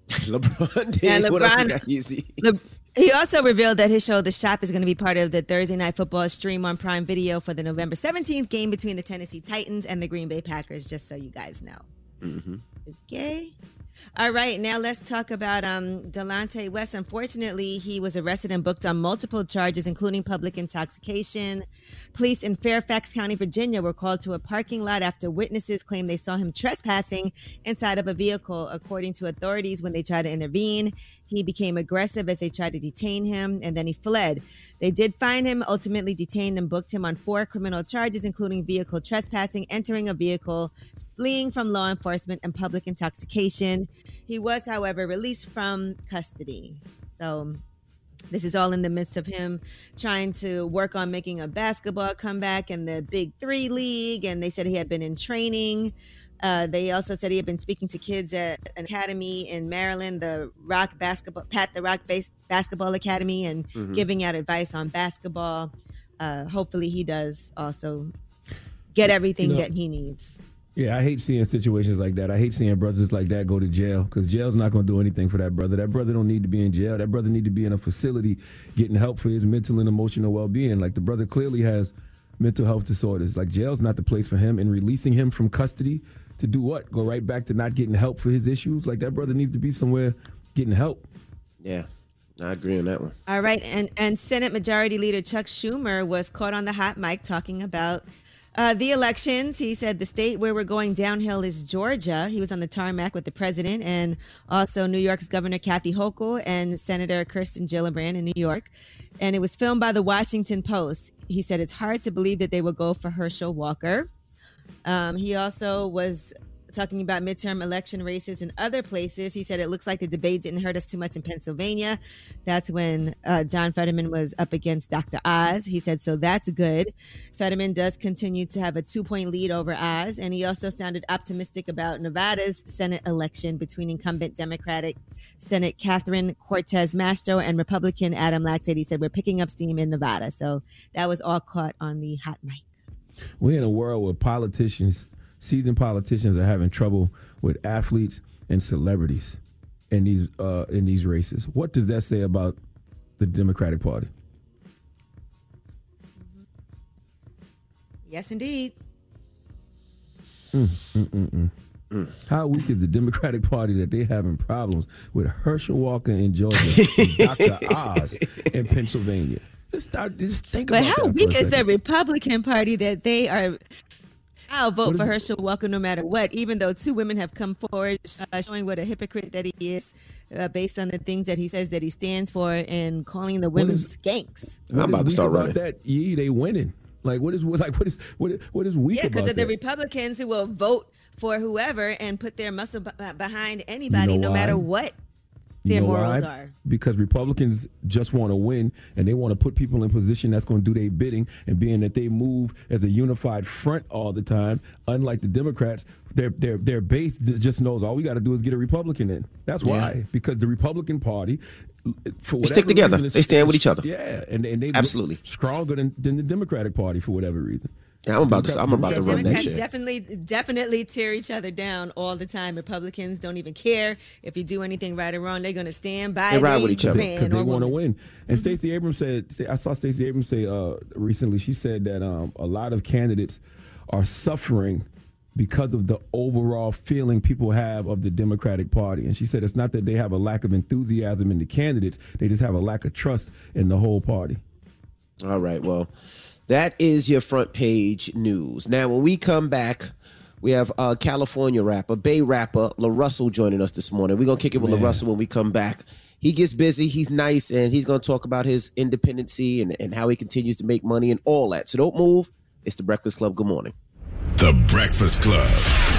LeBron did. And What else we LeBron, got, Yeezy? Le, he also revealed that his show, The Shop, is going to be part of the Thursday Night Football stream on Prime Video for the November seventeenth game between the Tennessee Titans and the Green Bay Packers, just so you guys know. Mm-hmm. Okay. All right, now let's talk about um, Delonte West. Unfortunately, he was arrested and booked on multiple charges, including public intoxication. Police in Fairfax County, Virginia, were called to a parking lot after witnesses claimed they saw him trespassing inside of a vehicle. According to authorities, when they tried to intervene, he became aggressive as they tried to detain him, and then he fled. They did find him, ultimately detained and booked him on four criminal charges, including vehicle trespassing, entering a vehicle, fleeing from law enforcement, and public intoxication. He was, however, released from custody. So this is all in the midst of him trying to work on making a basketball comeback in the Big Three League. And they said he had been in training. Uh, they also said he had been speaking to kids at an academy in Maryland, the Rock Basketball, Pat the Rock Base Basketball Academy, and Mhm. giving out advice on basketball. Uh, hopefully he does also get everything You know, that he needs. Yeah, I hate seeing situations like that. I hate seeing brothers like that go to jail because jail's not going to do anything for that brother. That brother don't need to be in jail. That brother need to be in a facility getting help for his mental and emotional well-being. Like, the brother clearly has mental health disorders. Like, jail's not the place for him. And releasing him from custody to do what? Go right back to not getting help for his issues? Like, that brother needs to be somewhere getting help. Yeah, I agree on that one. All right, and and Senate Majority Leader Chuck Schumer was caught on the hot mic talking about uh, the elections. He said the state where we're going downhill is Georgia. He was on the tarmac with the president and also New York's Governor Kathy Hochul and Senator Kirsten Gillibrand in New York. And it was filmed by the Washington Post. He said it's hard to believe that they will go for Herschel Walker. Um, he also was talking about midterm election races in other places. He said it looks like the debate didn't hurt us too much in Pennsylvania. That's when uh, John Fetterman was up against Doctor Oz. He said, so that's good. Fetterman does continue to have a two-point lead over Oz, and he also sounded optimistic about Nevada's Senate election between incumbent Democratic Senate Catherine Cortez Masto and Republican Adam Laxate. He said, we're picking up steam in Nevada. So that was all caught on the hot mic. We're in a world where politicians, seasoned politicians, are having trouble with athletes and celebrities in these uh, in these races. What does that say about the Democratic Party? Yes, indeed. Mm, mm, mm, mm. Mm. How weak is the Democratic Party that they having problems with Herschel Walker in Georgia, and Doctor Oz in Pennsylvania? Just start. Just think But about how that weak for a is the second. Republican Party that they are? I'll vote What for is it? Herschel Walker no matter what, even though two women have come forward uh, showing what a hypocrite that he is uh, based on the things that he says that he stands for and calling the women is- skanks. What I'm about is to start weak running. about that? Yeah, they winning. Like, what is like what is what is, what is weak Yeah, because about of the that? Republicans who will vote for whoever and put their muscle b- behind anybody, You know no matter why? what You their know morals why? are. Because Republicans just want to win, and they want to put people in position that's going to do their bidding. And being that they move as a unified front all the time, unlike the Democrats, their their their base j- just knows all we got to do is get a Republican in. That's why. Yeah. Because the Republican Party, for They whatever stick together. reason, is- They stand with each other. Yeah, and and they Absolutely. stronger than, than the Democratic Party for whatever reason. Yeah, I'm about to. I'm about to Yeah, run that Democrats shit. definitely, definitely tear each other down all the time. Republicans don't even care if you do anything right or wrong. They're going to stand by They ride their with each other. man Because they or want to woman. win. And Stacey Abrams said, I saw Stacey Abrams say uh, recently, she said that um, a lot of candidates are suffering because of the overall feeling people have of the Democratic Party. And she said it's not that they have a lack of enthusiasm in the candidates, they just have a lack of trust in the whole party. All right, well, that is your front page news. Now, when we come back, we have uh, California rapper, Bay rapper, La Russell joining us this morning. We're going to kick it with La Man. Russell when we come back. He gets busy, he's nice, and he's going to talk about his independency and, and how he continues to make money and all that. So don't move. It's The Breakfast Club. Good morning. The Breakfast Club.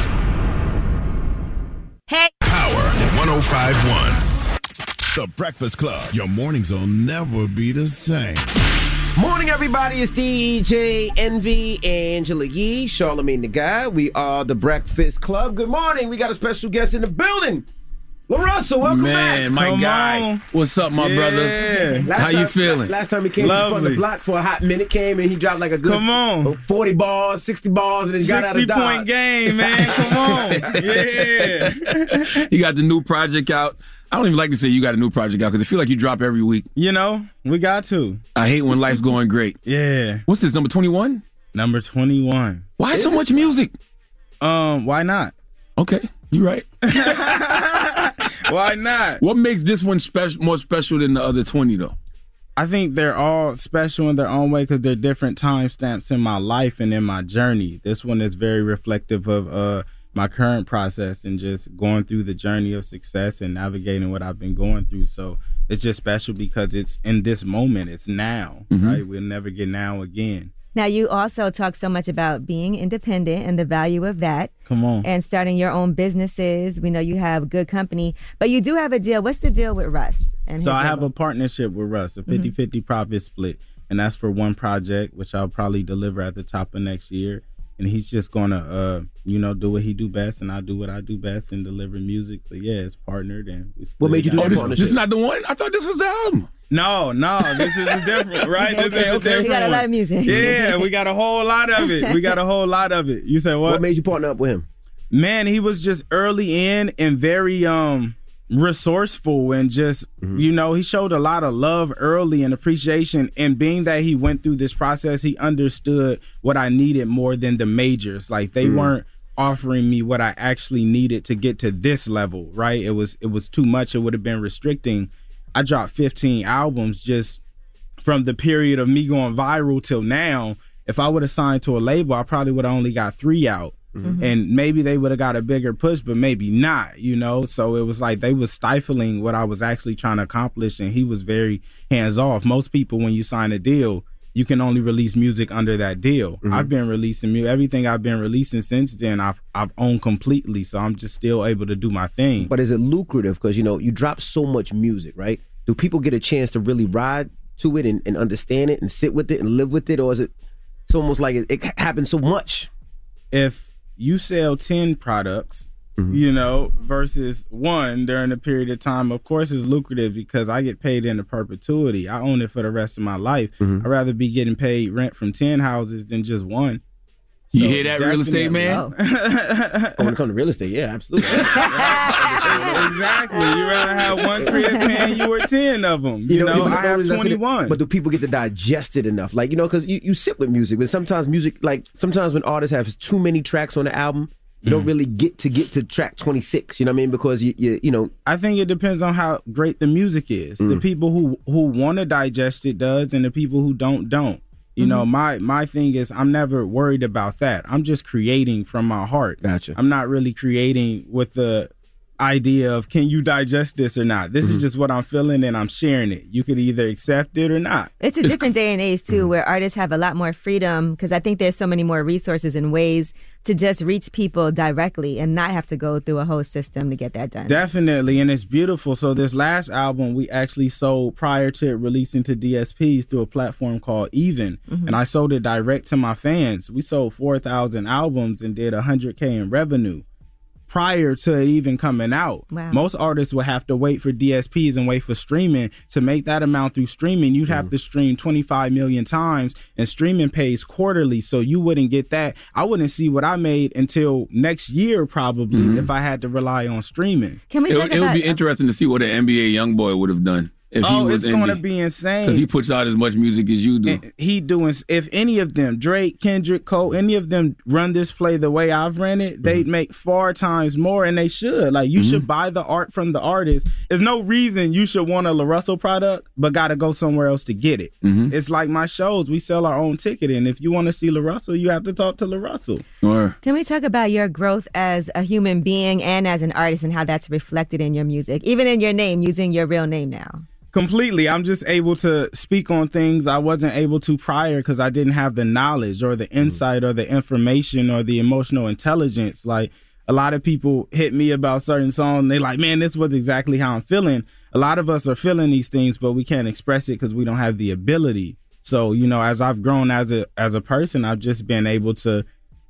Hey. Power one oh five point one. The Breakfast Club. Your mornings will never be the same. Morning, everybody. It's D J Envy, Angela Yee, Charlamagne the Guy. We are The Breakfast Club. Good morning. We got a special guest in the building. LaRussell, welcome Man, back. my Come guy. on. What's up, my Yeah. brother? Last How you time- feeling? Last time he came on the Lovely. block for a hot minute, came and he dropped like a good Come on. forty balls, sixty balls, and then got out of sixty Dodge. point game, man. Come on. Yeah. You got the new project out. I don't even like to say you got a new project out because I feel like you drop every week. You know, we got to. I hate when life's going great. Yeah. What's this, number twenty-one? Number twenty-one. Why so much music? Um, why not? Okay, you right. Why not? What makes this one special, more special than the other twenty, though? I think they're all special in their own way because they're different timestamps in my life and in my journey. This one is very reflective of uh, my current process and just going through the journey of success and navigating what I've been going through. So it's just special because it's in this moment. It's now, Mhm. right? We'll never get now again. Now, you also talk so much about being independent and the value of that. Come on. And starting your own businesses. We know you have good company, but you do have a deal. What's the deal with Russ? And So his I have label? a partnership with Russ, a fifty-fifty profit split, and that's for one project, which I'll probably deliver at the top of next year. And he's just gonna, uh, you know, do what he do best, and I do what I do best, and deliver music. But yeah, it's partnered, and we split What made you it do down. that partnership? This is not the one? I thought this was the album. No, no, this is a different, right? This Okay, is a okay. different We got a lot one. of music. Yeah, we got a whole lot of it. We got a whole lot of it. You said what? What made you partner up with him? Man, he was just early in and very um resourceful and just you know, he showed a lot of love early and appreciation, and being that he went through this process, he understood what I needed more than the majors. Like they Mm. weren't offering me what I actually needed to get to this level, right? It was it was too much. It would have been restricting. I dropped fifteen albums just from the period of me going viral till now. If I would have signed to a label, I probably would have only got three out. Mm-hmm. And maybe they would have got a bigger push, but maybe not, you know? So it was like they was stifling what I was actually trying to accomplish, and he was very hands-off. Most people, when you sign a deal, you can only release music under that deal. Mm-hmm. I've been releasing music. Everything I've been releasing since then, I've, I've owned completely, so I'm just still able to do my thing. But is it lucrative? Because, you know, you drop so much music, right? Do people get a chance to really ride to it and, and understand it and sit with it and live with it? Or is it it's almost like it, it happens so much? If you sell ten products, Mm-hmm. you know, versus one during a period of time, of course it's lucrative because I get paid into perpetuity. I own it for the rest of my life. Mm-hmm. I'd rather be getting paid rent from ten houses than just one. You So hear that, real estate man? Oh, when it comes to real estate, yeah, absolutely. Exactly. You rather have one crib paying you or ten of them. You, know, but I have that's it. twenty-one. But do people get to digest it enough? Like, you know, because you, you sit with music, but sometimes music, like sometimes when artists have too many tracks on the album, you don't really get to get to track twenty-six. You know what I mean? Because you, you, you know, I think it depends on how great the music is. The Mm. people who who want to digest it does, and the people who don't don't. You know, my my thing is I'm never worried about that. I'm just creating from my heart. Gotcha. I'm not really creating with the idea of can you digest this or not. This Mhm. is just what I'm feeling and I'm sharing it. You could either accept it or not. It's a different day and age, too, where artists have a lot more freedom because I think there's so many more resources and ways to just reach people directly and not have to go through a whole system to get that done. Definitely, and it's beautiful. So this last album we actually sold prior to it releasing to D S Ps through a platform called Even, Mhm. and I sold it direct to my fans. We sold four thousand albums and did one hundred K in revenue prior to it even coming out. Wow. Most artists would have to wait for D S Ps and wait for streaming. To make that amount through streaming, you'd have to stream twenty-five million times, and streaming pays quarterly, so you wouldn't get that. I wouldn't see what I made until next year probably if I had to rely on streaming. Can we It, talk it would about be interesting to see what an N B A young boy would have done if Oh, he was it's indie. gonna be insane. Because he puts out as much music as you do. And he doing, if any of them, Drake, Kendrick, Cole, any of them run this play the way I've ran it, they'd make four times more, and they should. Like, you should buy the art from the artist. There's no reason you should want a LaRussell product, but gotta go somewhere else to get it. Mhm. It's like my shows. We sell our own ticket, and if you want to see LaRussell, you have to talk to LaRussell. Or Can we talk about your growth as a human being and as an artist and how that's reflected in your music, even in your name, using your real name now? Completely. I'm just able to speak on things I wasn't able to prior because I didn't have the knowledge or the insight or the information or the emotional intelligence. Like, a lot of people hit me about certain songs and they like, man, this was exactly how I'm feeling. A lot of us are feeling these things, but we can't express it because we don't have the ability. So, you know, as I've grown as a as a person, I've just been able to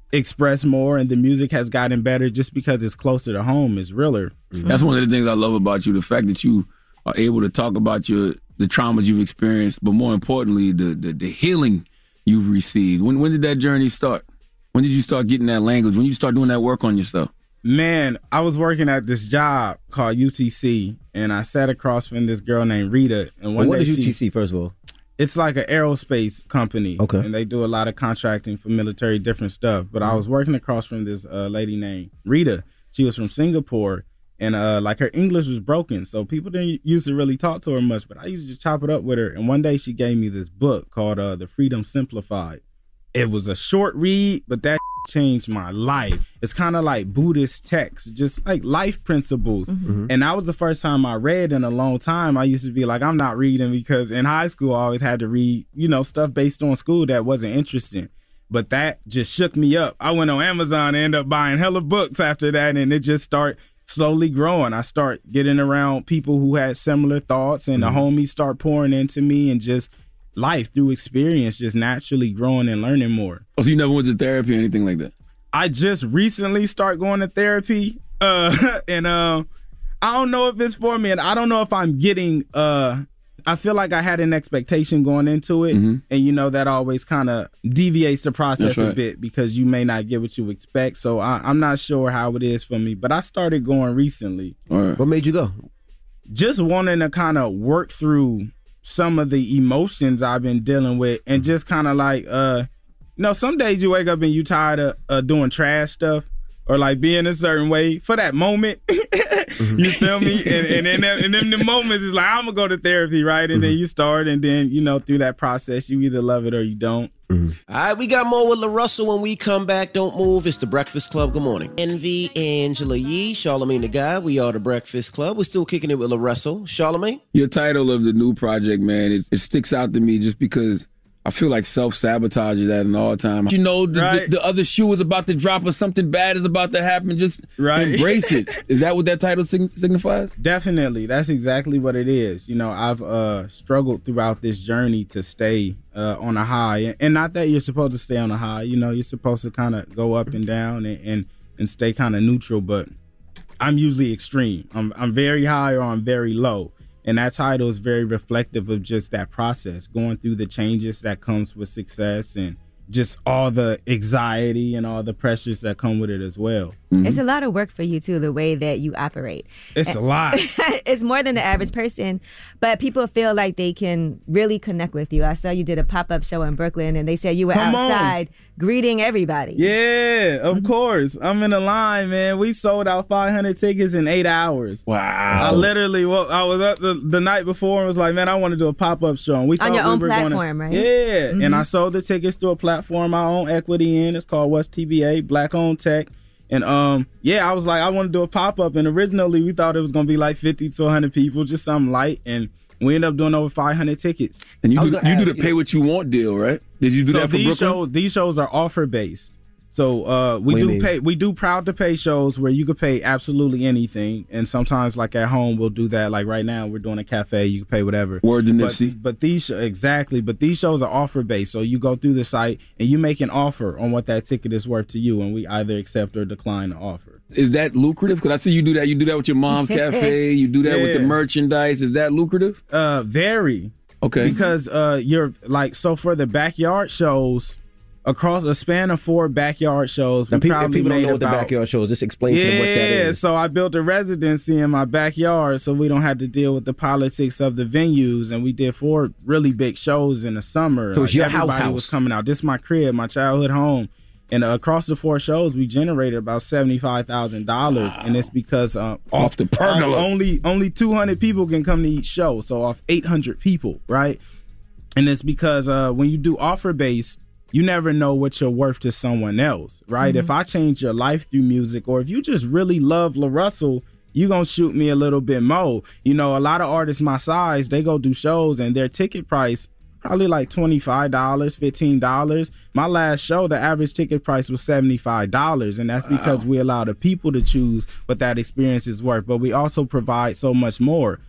express more, and the music has gotten better just because it's closer to home. It's realer. That's one of the things I love about you, the fact that you are able to talk about your the traumas you've experienced, but more importantly, the the, the healing you've received. When when did that journey start? When did you start getting that language? When you start doing that work on yourself? Man, I was working at this job called U T C, and I sat across from this girl named Rita. And one what day is she, U T C, first of all? It's like an aerospace company. Okay. And they do a lot of contracting for military, different stuff. But I was working across from this uh, lady named Rita. She was from Singapore, and uh, like her English was broken, so people didn't used to really talk to her much. But I used to chop it up with her. And one day she gave me this book called uh, The Freedom Simplified. It was a short read, but that changed my life. It's kind of like Buddhist text, just like life principles. Mm-hmm. And that was the first time I read in a long time. I used to be like, I'm not reading, because in high school I always had to read, you know, stuff based on school that wasn't interesting. But that just shook me up. I went on Amazon and ended up buying hella books after that, and it just started slowly growing. I start getting around people who had similar thoughts, and mm-hmm. the homies start pouring into me, and just life through experience, just naturally growing and learning more. Oh, so you never went to therapy or anything like that? I just recently started going to therapy, uh, and uh, I don't know if it's for me, and I don't know if I'm getting, uh, I feel like I had an expectation going into it, mm-hmm. and you know, that always kind of deviates the process right. a bit, because you may not get what you expect, so I, I'm not sure how it is for me, but I started going recently. All right. What made you go? Just wanting to kind of work through some of the emotions I've been dealing with, and just kind of like, uh, you know, some days you wake up and you tired of uh, doing trash stuff, or like being a certain way for that moment. Mm-hmm. You feel me? And and and, then, and then the moments is like, I'm gonna go to therapy, right? And mm-hmm. then you start, and then, you know, through that process, you either love it or you don't. Mm-hmm. All right, we got more with LaRussell when we come back. Don't move. It's the Breakfast Club. Good morning. Envy, Angela Yee, Charlamagne the Guy. We are the Breakfast Club. We're still kicking it with LaRussell. Charlamagne? Your title of the new project, man, it, it sticks out to me just because I feel like self-sabotage is at an all-time. You know, the, right. the, the other shoe is about to drop, or something bad is about to happen. Just right. embrace it. Is that what that title sig- signifies? Definitely. That's exactly what it is. You know, I've uh, struggled throughout this journey to stay uh, on a high. And not that you're supposed to stay on a high. You know, you're supposed to kind of go up and down and, and, and stay kind of neutral. But I'm usually extreme. I'm, I'm very high or I'm very low. And that title is very reflective of just that process, going through the changes that comes with success, and just all the anxiety and all the pressures that come with it as well. Mm-hmm. It's a lot of work for you, too, the way that you operate. It's a lot. It's more than the average person, but people feel like they can really connect with you. I saw you did a pop-up show in Brooklyn, and they said you were Come outside on. greeting everybody. Yeah, of mm-hmm. course. I'm in the line, man. We sold out five hundred tickets in eight hours. Wow. I literally, well, I was up the, the night before and was like, man, I want to do a pop-up show. And we On your we own were platform, gonna, right? Yeah, Mm-hmm. and I sold the tickets through a platform I own equity in. It's called What's T B A, Black-owned tech. And um, yeah, I was like, I want to do a pop-up. And originally, we thought it was going to be like fifty to one hundred people, just something light. And we ended up doing over five hundred tickets. And you do, you do the pay what you want deal, right? Did you do so that for these Brooklyn? Shows, these shows are offer-based. So uh, we do pay. We do proud to pay shows where you could pay absolutely anything, and sometimes, like at home, we'll do that. Like right now, we're doing a cafe. You can pay whatever. Word to but, Nipsey. But these exactly. But these shows are offer based. So you go through the site and you make an offer on what that ticket is worth to you, and we either accept or decline the offer. Is that lucrative? Because I see you do that. You do that with your mom's cafe. You do that yeah. with the merchandise. Is that lucrative? Uh, very. Okay. Because uh, you're like so for the backyard shows. Across a span of four backyard shows, now, we people, probably people don't made know about, what the backyard shows. Just explain yeah, to them what that is. Yeah, so I built a residency in my backyard, so we don't have to deal with the politics of the venues. And we did four really big shows in the summer. So it's like your everybody house, house was coming out. This is my crib, my childhood home. And uh, across the four shows, we generated about seventy-five thousand dollars, wow. and it's because uh, off, off the pergola, uh, only only two hundred people can come to each show, so off eight hundred people, right? And it's because uh, when you do offer based. You never know what you're worth to someone else, right? Mm-hmm. If I change your life through music, or if you just really love LaRussell, you're going to shoot me a little bit more. You know, a lot of artists my size, they go do shows and their ticket price probably like twenty-five dollars, fifteen dollars. My last show, the average ticket price was seventy-five dollars, and that's because wow. we allow the people to choose what that experience is worth. But we also provide so much more.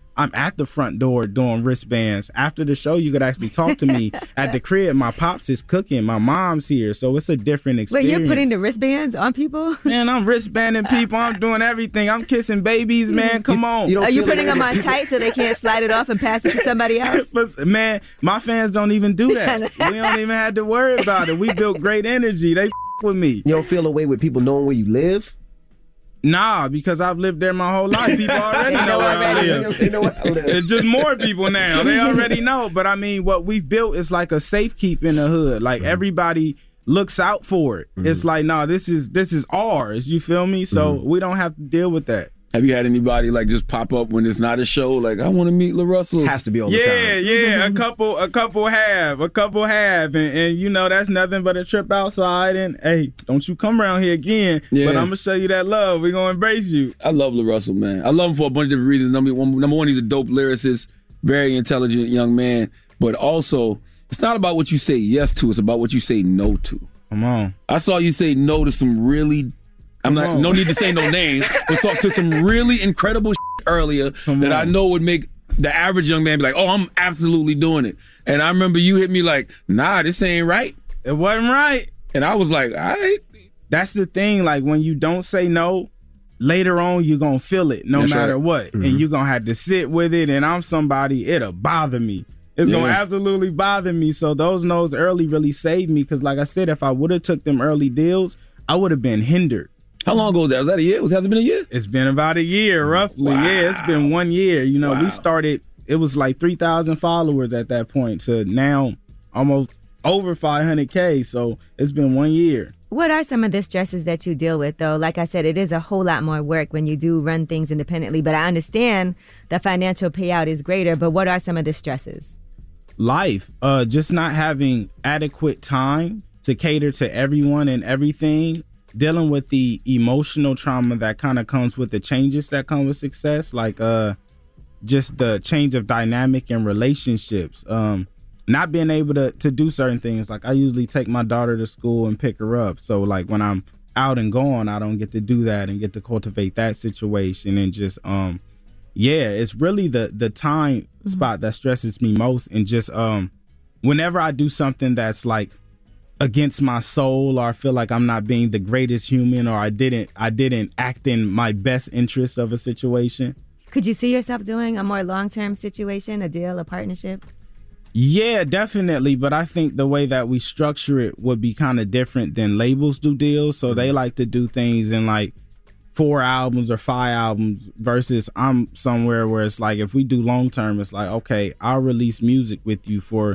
I'm at the front door doing wristbands. After the show, you could actually talk to me at the crib. My pops is cooking. My mom's here. So it's a different experience. Wait, you're putting the wristbands on people? Man, I'm wristbanding people. I'm doing everything. I'm kissing babies, man. Come on. You Are you putting them on tight so they can't slide it off and pass it to somebody else? But, man, my fans don't even do that. We don't even have to worry about it. We built great energy. They f- with me. You don't feel away with people knowing where you live? Nah, because I've lived there my whole life. People already know where I live. They know where I live. It's just more people now. They already know. But I mean, what we've built is like a safekeep in the hood. Like, mm-hmm. everybody looks out for it. Mm-hmm. It's like, no, nah, this is this is ours. You feel me? So mm-hmm. we don't have to deal with that. Have you had anybody like just pop up when it's not a show? Like, I want to meet LaRussell. Has to be all the yeah, time. Yeah, yeah. A couple, a couple have, a couple have, and, and you know that's nothing but a trip outside. And hey, don't you come around here again? Yeah. But I'm gonna show you that love. We're gonna embrace you. I love LaRussell, man. I love him for a bunch of different reasons. Number one, number one, he's a dope lyricist, very intelligent young man. But also, it's not about what you say yes to; it's about what you say no to. Come on. I saw you say no to some really. I'm not. No need to say no names. But talk to some really incredible shit earlier Come that on. I know would make the average young man be like, "Oh, I'm absolutely doing it." And I remember you hit me like, "Nah, this ain't right." It wasn't right. And I was like, "All right." That's the thing. Like when you don't say no, later on you're gonna feel it, no That's matter right. what, Mm-hmm. and you're gonna have to sit with it. And I'm somebody. It'll bother me. It's Yeah. gonna absolutely bother me. So those no's early really saved me. Because like I said, if I would have took them early deals, I would have been hindered. How long ago was that? Was that a year? Was has it been a year? It's been about a year, roughly. Wow. Yeah, it's been one year. You know, Wow. we started, it was like three thousand followers at that point to now almost over five hundred K. So it's been one year. What are some of the stresses that you deal with, though? Like I said, it is a whole lot more work when you do run things independently, but I understand the financial payout is greater, but what are some of the stresses? Life, uh, just not having adequate time to cater to everyone and everything. Dealing with the emotional trauma that kind of comes with the changes that come with success, like uh, just the change of dynamic in relationships, um, not being able to to do certain things. Like I usually take my daughter to school and pick her up. So like when I'm out and gone, I don't get to do that and get to cultivate that situation. And just, um, yeah, it's really the, the time mm-hmm. spot that stresses me most. And just um, whenever I do something that's like, against my soul, or I feel like I'm not being the greatest human, or I didn't I didn't act in my best interest of a situation. Could you see yourself doing a more long-term situation, a deal, a partnership? Yeah, definitely. But I think the way that we structure it would be kind of different than labels do deals. So they like to do things in like four albums or five albums versus I'm somewhere where it's like, if we do long-term, it's like, okay, I'll release music with you for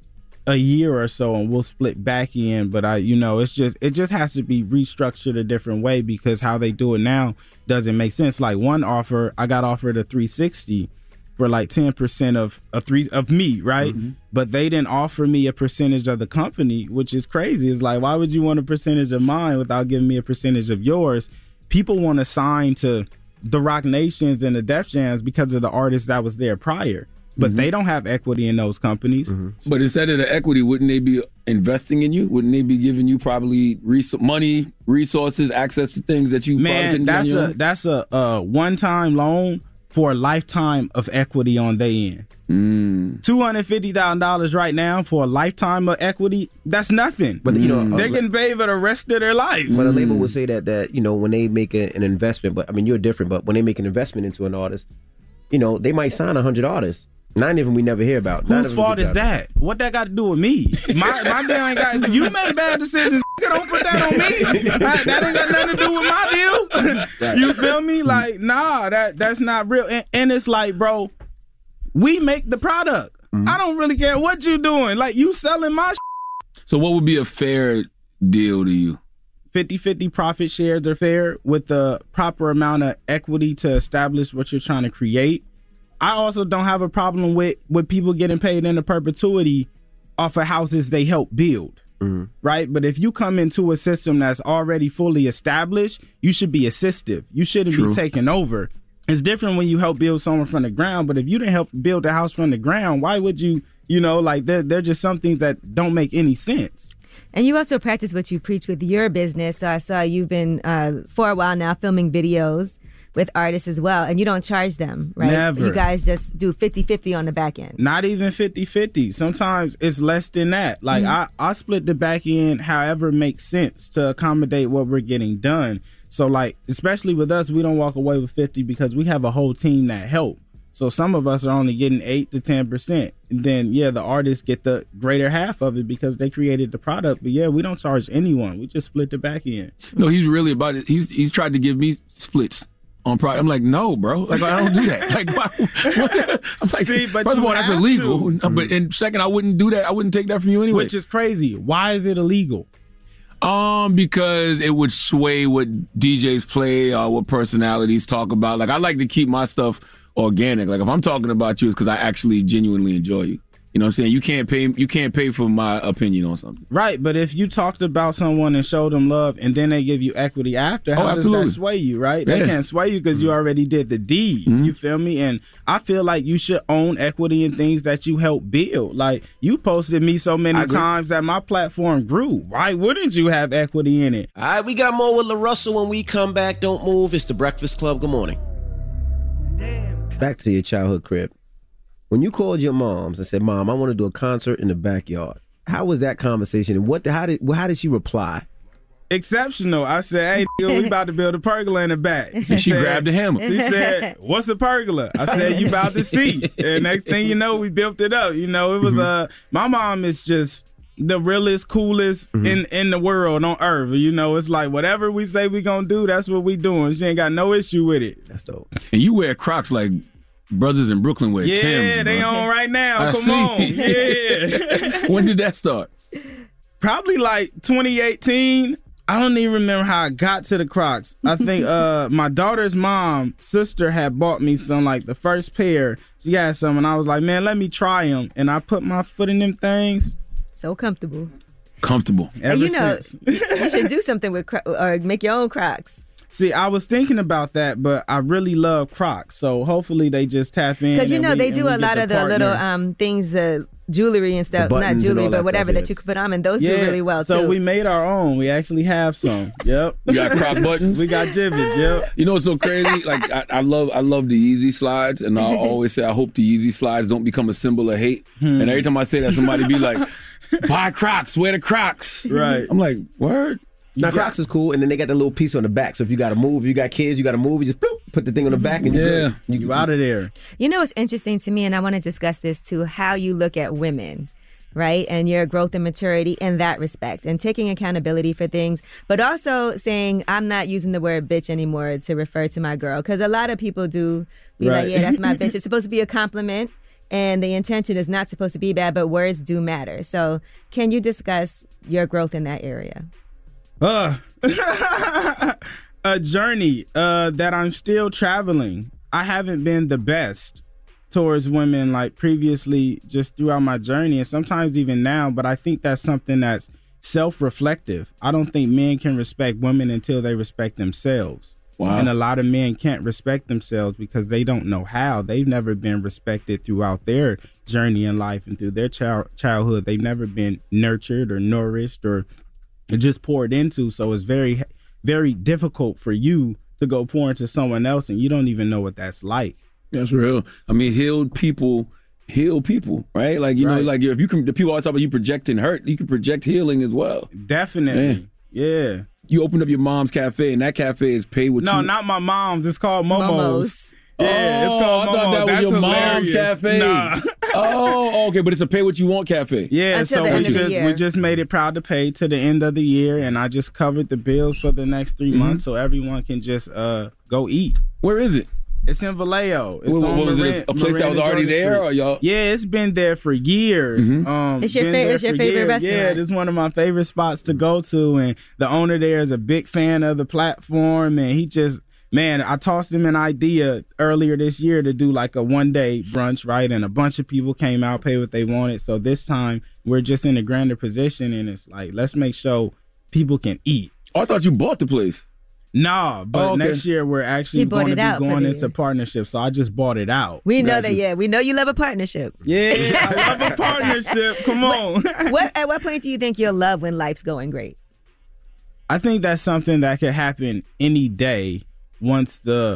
a year or so and we'll split back in. But I, you know, it's just, it just has to be restructured a different way because how they do it now doesn't make sense. Like one offer, I got offered a three sixty for like ten percent of a three of me, right? Mm-hmm. But they didn't offer me a percentage of the company, which is crazy. It's like, why would you want a percentage of mine without giving me a percentage of yours? People want to sign to the Rock Nations and the Def Jams because of the artist that was there prior. But mm-hmm. they don't have equity in those companies. Mm-hmm. But instead of the equity, wouldn't they be investing in you? Wouldn't they be giving you probably res- money, resources, access to things that you Man, probably couldn't that's do on your a own? that's a, a one-time loan for a lifetime of equity on their end. Mm. two hundred fifty thousand dollars right now for a lifetime of equity, that's nothing. But you know, they're uh, getting paid for the rest of their life. But a label would say that that you know when they make a, an investment, but I mean you're different. But when they make an investment into an artist, you know they might sign a hundred artists. Nine of them we never hear about. None Whose of them fault we is got. that? What that got to do with me? My my deal ain't got. You made bad decisions. Don't put that on me. That ain't got nothing to do with my deal. Right. You feel me? Like nah, that that's not real. And, and it's like, bro, we make the product. Mm-hmm. I don't really care what you doing. Like you selling my. So what would be a fair deal to you? fifty-fifty profit shares are fair with the proper amount of equity to establish what you're trying to create. I also don't have a problem with, with people getting paid into perpetuity off of houses they help build, mm-hmm. right? But if you come into a system that's already fully established, you should be assistive. You shouldn't True. be taking over. It's different when you help build someone from the ground, but if you didn't help build a house from the ground, why would you, you know, like there, there are just some things that don't make any sense. And you also practice what you preach with your business. So I saw you've been, uh, for a while now, filming videos with artists as well, and you don't charge them, right? Never. You guys just do fifty-fifty on the back end. Not even fifty-fifty. Sometimes it's less than that. Like, Mm-hmm. I, I split the back end however makes sense to accommodate what we're getting done. So, like, especially with us, we don't walk away with fifty because we have a whole team that help. So some of us are only getting eight to ten percent. And then, yeah, the artists get the greater half of it because they created the product. But, yeah, we don't charge anyone. We just split the back end. No, he's really about it. He's he's tried to give me splits on product. I'm like, no, bro. Like, I don't do that. Like, why, what? I'm like, See, but first of you all, that's have illegal. to. But and second, I wouldn't do that. I wouldn't take that from you anyway. Which is crazy. Why is it illegal? Um, because it would sway what D Js play or what personalities talk about. Like, I like to keep my stuff organic. Like, if I'm talking about you, it's because I actually genuinely enjoy you. You know what I'm saying? You can't pay you can't pay for my opinion on something. Right, but if you talked about someone and showed them love and then they give you equity after, how Oh, does absolutely. that sway you, right? They Yeah. can't sway you because you already did the deed. Mm-hmm. You feel me? And I feel like you should own equity in things that you help build. Like, you posted me so I many agree. times that my platform grew. Why wouldn't you have equity in it? All right, we got more with LaRussell when we come back. Don't move. It's the Breakfast Club. Good morning. Back to your childhood crib. When you called your moms and said, "Mom, I want to do a concert in the backyard," how was that conversation? And what? How did? How did she reply? Exceptional. I said, "Hey, nigga, we about to build a pergola in the back." And she grabbed the hammer. She said, "What's a pergola?" I said, "You about to see." And next thing you know, we built it up. You know, it was uh my mom is just the realest, coolest Mm-hmm. in in the world on earth. You know, it's like whatever we say we gonna do, that's what we doing. She ain't got no issue with it. That's dope. And you wear Crocs like brothers in Brooklyn wear Yeah, Timbs. they bro. on right now. I Come see. on. Yeah. When did that start? Probably like twenty eighteen. I don't even remember how I got to the Crocs. I think uh, my daughter's mom, sister had bought me some, like the first pair. She had some, and I was like, man, let me try them. And I put my foot in them things. So comfortable. Comfortable. And Ever you know, since. you should do something with Cro- or make your own Crocs. See, I was thinking about that, but I really love Crocs. So hopefully they just tap in. Because you and know we- they and do we a get lot the of the partner. little um things, the jewelry and stuff. The Not buttons and jewelry, all that but whatever stuff, yeah. that you could put on, and those Yeah, do really well so too. we made our own. We actually have some. Yep. You got Croc buttons? We got Jibbits. Yep. You know what's so crazy? Like I, I love I love the Yeezy slides, and I always say I hope the Yeezy slides don't become a symbol of hate. Hmm. And every time I say that, somebody be like, "Buy Crocs, wear the Crocs." Right. I'm like, word. Now, Crocs is cool, and then they got the little piece on the back. So if you got to move, if you got kids, you got to move. You just bloop, put the thing on the back, and you're Yeah. good. You, You out of there. You know what's interesting to me, and I want to discuss this too, how you look at women, right? And your growth and maturity in that respect, and taking accountability for things, but also saying, I'm not using the word bitch anymore to refer to my girl. Because a lot of people do be Right. like, yeah, that's my bitch. It's supposed to be a compliment, and the intention is not supposed to be bad, but words do matter. So can you discuss your growth in that area? Uh, a journey uh, that I'm still traveling. I haven't been the best towards women like previously just throughout my journey, and sometimes even now, but I think that's something that's self-reflective. I don't think men can respect women until they respect themselves. Wow. And a lot of men can't respect themselves because they don't know how. They've never been respected throughout their journey in life and through their child childhood. They've never been nurtured or nourished or just poured into. So it's very, very difficult for you to go pour into someone else and you don't even know what that's like. That's real. I mean, healed people heal people, right? Like, you Right. know, like if you can, the people always talk about you projecting hurt, you can project healing as well. Definitely. Yeah. You open up your mom's cafe, and that cafe is paid with No, you. not my mom's. It's called Momo's. Momo's. Yeah, it's Oh, called I thought Momo's. that was That's your mom's hilarious. cafe. Nah. Oh, okay, but it's a pay what you want cafe. Yeah, Until so the we end of the just year. we just made it proud to pay to the end of the year, and I just covered the bills for the next three Mhm. months, so everyone can just uh go eat. Where is it? It's in Vallejo. It's What- on what was it, Marin- a place that was Miranda, already Georgia there, Street. or y'all- Yeah, it's been there for years. Mhm. Um, It's your been fa- there it's your for favorite years. restaurant. Yeah, it's one of my favorite spots to go to, and the owner there is a big fan of the platform, and he just. Man, I tossed him an idea earlier this year to do like a one day brunch, right? And a bunch of people came out, paid what they wanted. So this time we're just in a grander position, and it's like, let's make sure people can eat. Oh, I thought you bought the place. Nah, but Oh, okay. next year we're He actually bought going to it be out for going the into year. partnership. So I just bought it out. We know Gotcha. that, yeah. We know you love a partnership. Yeah, I love a partnership. Come on. What at what point do you think you'll love when life's going great? I think that's something that could happen any day once the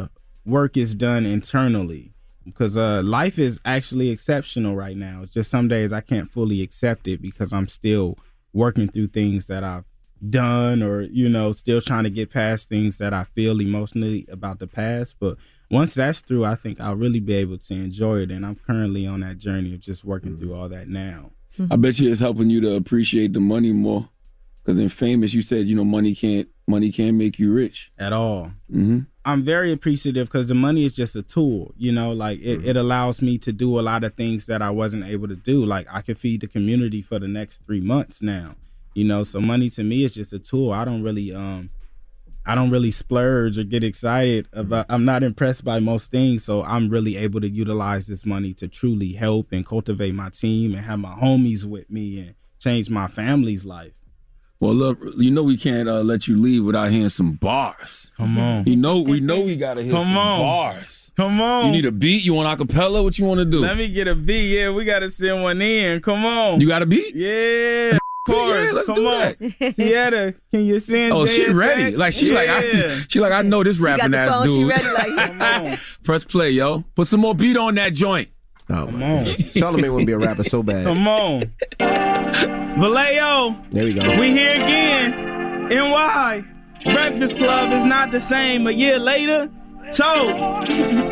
work is done internally. Because uh, life is actually exceptional right now. It's just some days I can't fully accept it because I'm still working through things that I've done, or, you know, still trying to get past things that I feel emotionally about the past. But once that's through, I think I'll really be able to enjoy it. And I'm currently on that journey of just working through all that now. I bet you it's helping you to appreciate the money more. Because in Famous, you said, you know, money can't money can't make you rich. At all. Mm-hmm. I'm very appreciative because the money is just a tool, you know, like it, it allows me to do a lot of things that I wasn't able to do. Like I can feed the community for the next three months now, you know, so money to me is just a tool. I don't really, um, I don't really splurge or get excited about, I'm not impressed by most things. So I'm really able to utilize this money to truly help and cultivate my team and have my homies with me and change my family's life. Well, look, you know we can't uh, let you leave without hearing some bars. Come on. You know, we know we got to hear Come some on. bars. Come on. You need a beat? You want acapella? What you want to do? Let me get a beat. Yeah, we got to send one in. Come on. You got a beat? Yeah. Of course. Yeah, let's Come do on. that. Tieta, can you send Oh, J she S X? ready. Like, she yeah. like, I, she like, I know this She got rapping the ass phone. dude. She ready like, Come on. Press play, yo. Put some more beat on that joint. Oh, Come my on. God. Charlamagne wouldn't be a rapper so bad. Come on. Vallejo. There we go. We here again. And why? Breakfast Club is not the same a year later. So,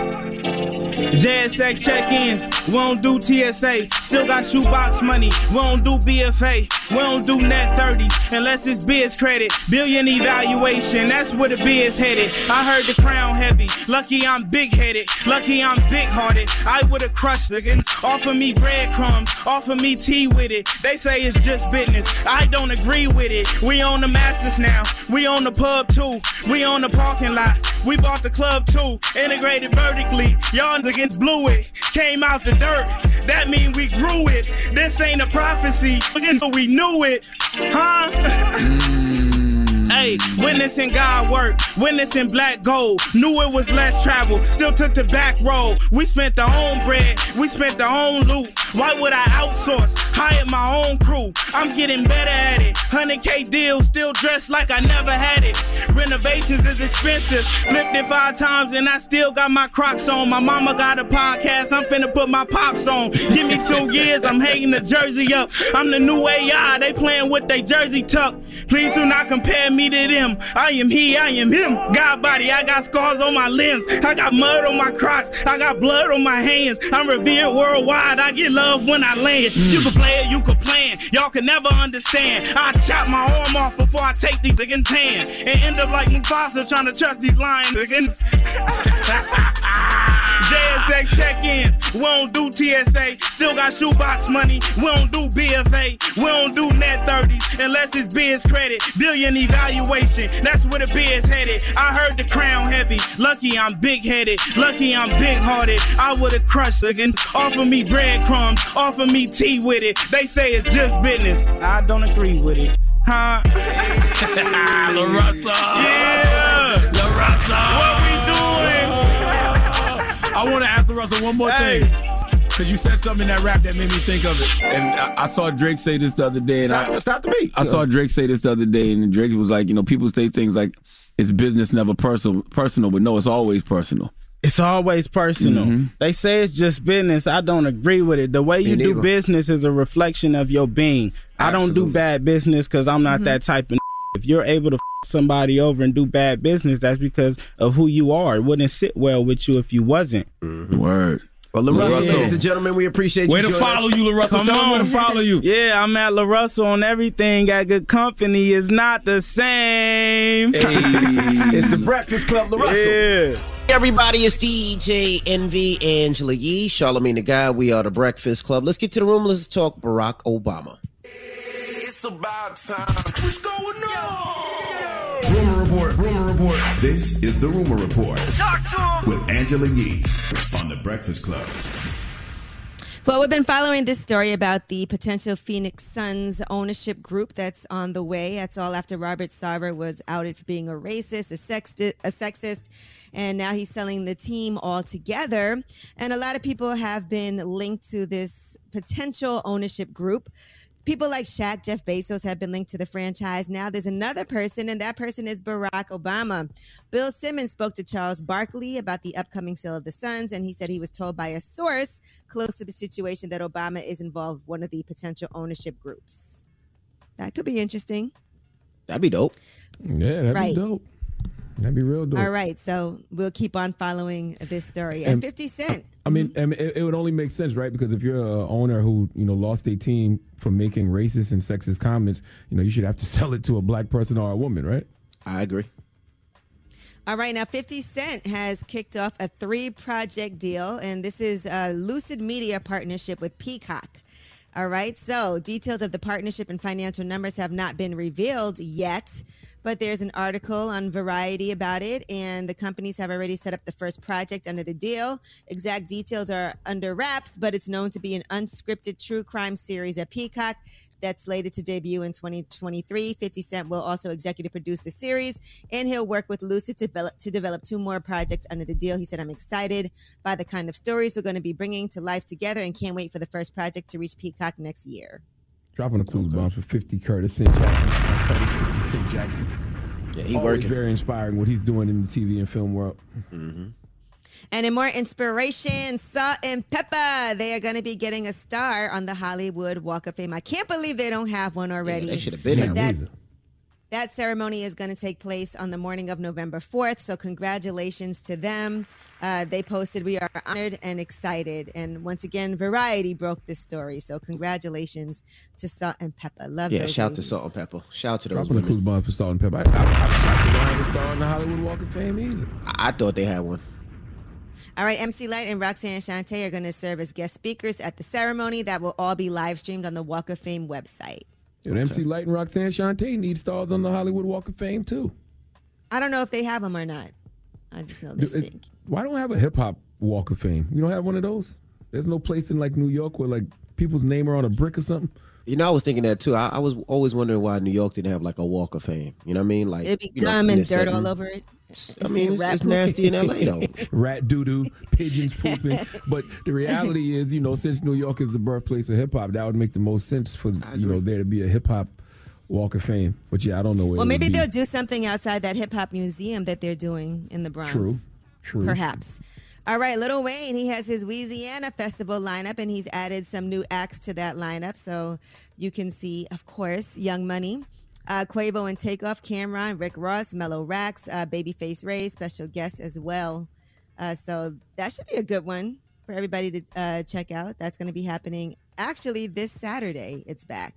J S X check-ins, we don't do T S A. Still got shoebox money, we don't do B F A. We don't do net thirties unless it's biz credit. Billion evaluation, that's where the biz headed. I heard the crown heavy, lucky I'm big-headed. Lucky I'm big-hearted, I would've crushed again. Offer me breadcrumbs, offer me tea with it. They say it's just business, I don't agree with it. We own the Masters now, we own the pub too. We own the parking lot, we bought the club too. Integrated vertically, y'all against blew it. Came out the dirt, that mean we grew it. This ain't a prophecy, so we knew it. Huh? Hey, witnessing God work, witnessing black gold. Knew it was less travel, still took the back road. We spent the own bread, we spent the own loot. Why would I outsource? Hire my own crew. I'm getting better at it. one hundred K deal, still dressed like I never had it. Renovations is expensive. Flipped it five times and I still got my Crocs on. My mama got a podcast, I'm finna put my pops on. Give me two years, I'm hanging the jersey up. I'm the new A I, they playing with they jersey tuck. Please do not compare me to them. I am he, I am him. God body, I got scars on my limbs. I got mud on my Crocs. I got blood on my hands. I'm revered worldwide. I get love when I land. Mm. You can play it, you can plan. Y'all can never understand. I chop my arm off before I take these against hand and end up like Mufasa trying to trust these lions against J S X check-ins. We don't do T S A. Still got shoebox money. We don't do B F A. We don't do net thirties unless it's biz credit. Billion evaluation. That's where the biz headed. I heard the crown heavy. Lucky I'm big-headed. Lucky I'm big-hearted. I would've crushed against. Offer me breadcrumbs. Offer me tea with it. They say it's just business. I don't agree with it. Huh? La Russa. Yeah. La Russa. What we doing? I want to ask La Russa one more Hey. thing. Because you said something in that rap that made me think of it. And I, I saw Drake say this the other day. And Stop, I, stop the beat. I saw Drake say this the other day. And Drake was like, you know, people say things like, it's business, never personal, personal. But no, it's always personal. It's always personal. Mm-hmm. They say it's just business. I don't agree with it. The way you Me do neither. business is a reflection of your being. I don't do Absolutely. bad business because I'm not Mm-hmm. that type of. If you're able to f- somebody over and do bad business, that's because of who you are. It wouldn't sit well with you if you wasn't. Word. Well, La La Russa, Russa. ladies and gentlemen, we appreciate Way you to joining follow us. you, La Russa. Come Tell them where on. to follow you. Yeah, I'm at La Russell on everything. At Good Company is not the same. Hey. It's the Breakfast Club, La Russell. Yeah. Everybody, it's D J Envy, Angela Yee, Charlamagne the Guy. We are the Breakfast Club. Let's get to the room. Let's talk Barack Obama. It's about time. What's going on? Rumor Report, Rumor Report. This is the Rumor Report Talk to him. with Angela Yee on the Breakfast Club. Well, we've been following this story about the potential Phoenix Suns ownership group that's on the way. That's all after Robert Sarver was outed for being a racist, a sexist, a sexist, and now he's selling the team altogether. And a lot of people have been linked to this potential ownership group People like Shaq, Jeff Bezos have been linked to the franchise. Now there's another person, and that person is Barack Obama. Bill Simmons spoke to Charles Barkley about the upcoming sale of the Suns, and he said he was told by a source close to the situation that Obama is involved with one of the potential ownership groups. That could be interesting. That'd be dope. Yeah, that'd Right. be dope. That'd be real dope. All right, so we'll keep on following this story. And, And- fifty Cent. I mean, I mean, it, it would only make sense, right? Because if you're an owner who, you know, lost a team from making racist and sexist comments, you know, you should have to sell it to a black person or a woman, right? I agree. All right, now fifty Cent has kicked off a three-project deal, and this is a Lucid Media partnership with Peacock. All right, so details of the partnership and financial numbers have not been revealed yet, but there's an article on Variety about it, and the companies have already set up the first project under the deal. Exact details are under wraps, but it's known to be an unscripted true crime series at Peacock that's slated to debut in twenty twenty-three. fifty Cent will also executive produce the series, and he'll work with Lucid to develop, to develop two more projects under the deal. He said, I'm excited by the kind of stories we're going to be bringing to life together and can't wait for the first project to reach Peacock next year. Dropping the clues bombs for fifty Curtis Saint Jackson. Curtis fifty Cent Jackson. Yeah, he Always working. very inspiring what he's doing in the T V and film world. Mm-hmm. And in more inspiration, Salt and Pepper, they are going to be getting a star on the Hollywood Walk of Fame. I can't believe they don't have one already. Yeah, they should have been But in that, either. that ceremony is going to take place on the morning of November fourth, so congratulations to them. Uh, they posted, we are honored and excited. And once again, Variety broke this story, so congratulations to Salt and Pepper. Love Yeah, those shout ladies. to Salt and Pepper. Shout to those Dropping the clues women. bombs for Salt and Pepper. I, I, I'm shocked they don't have a star on the Hollywood Walk of Fame either. I, I thought they had one. All right, M C Light and Roxanne Shante are going to serve as guest speakers at the ceremony that will all be live streamed on the Walk of Fame website. And M C Light and Roxanne Shante need stars on the Hollywood Walk of Fame too. I don't know if they have them or not. I just know they're Do- it- big. Why don't we have a hip hop Walk of Fame? You don't have one of those? There's no place in like New York where like people's name are on a brick or something. You know, I was thinking that too. I, I was always wondering why New York didn't have like a Walk of Fame. You know what I mean? Like It'd be you know, gum in and the dirt setting. all over it. I mean, it's, Rat it's poop. nasty in L A though. Rat doo doo, pigeons pooping. But the reality is, you know, since New York is the birthplace of hip hop, that would make the most sense for you know there to be a hip hop Walk of Fame. But yeah, I don't know where. Well, it would maybe be. they'll do something outside that hip hop museum that they're doing in the Bronx. True, true. Perhaps. All right, Lil Wayne, he has his Louisiana Festival lineup, and he's added some new acts to that lineup. So you can see, of course, Young Money, uh, Quavo and Takeoff, Cameron, Rick Ross, Mellow Rax, uh, Babyface Ray, special guests as well. Uh, so that should be a good one for everybody to uh, check out. That's going to be happening actually this Saturday. It's back.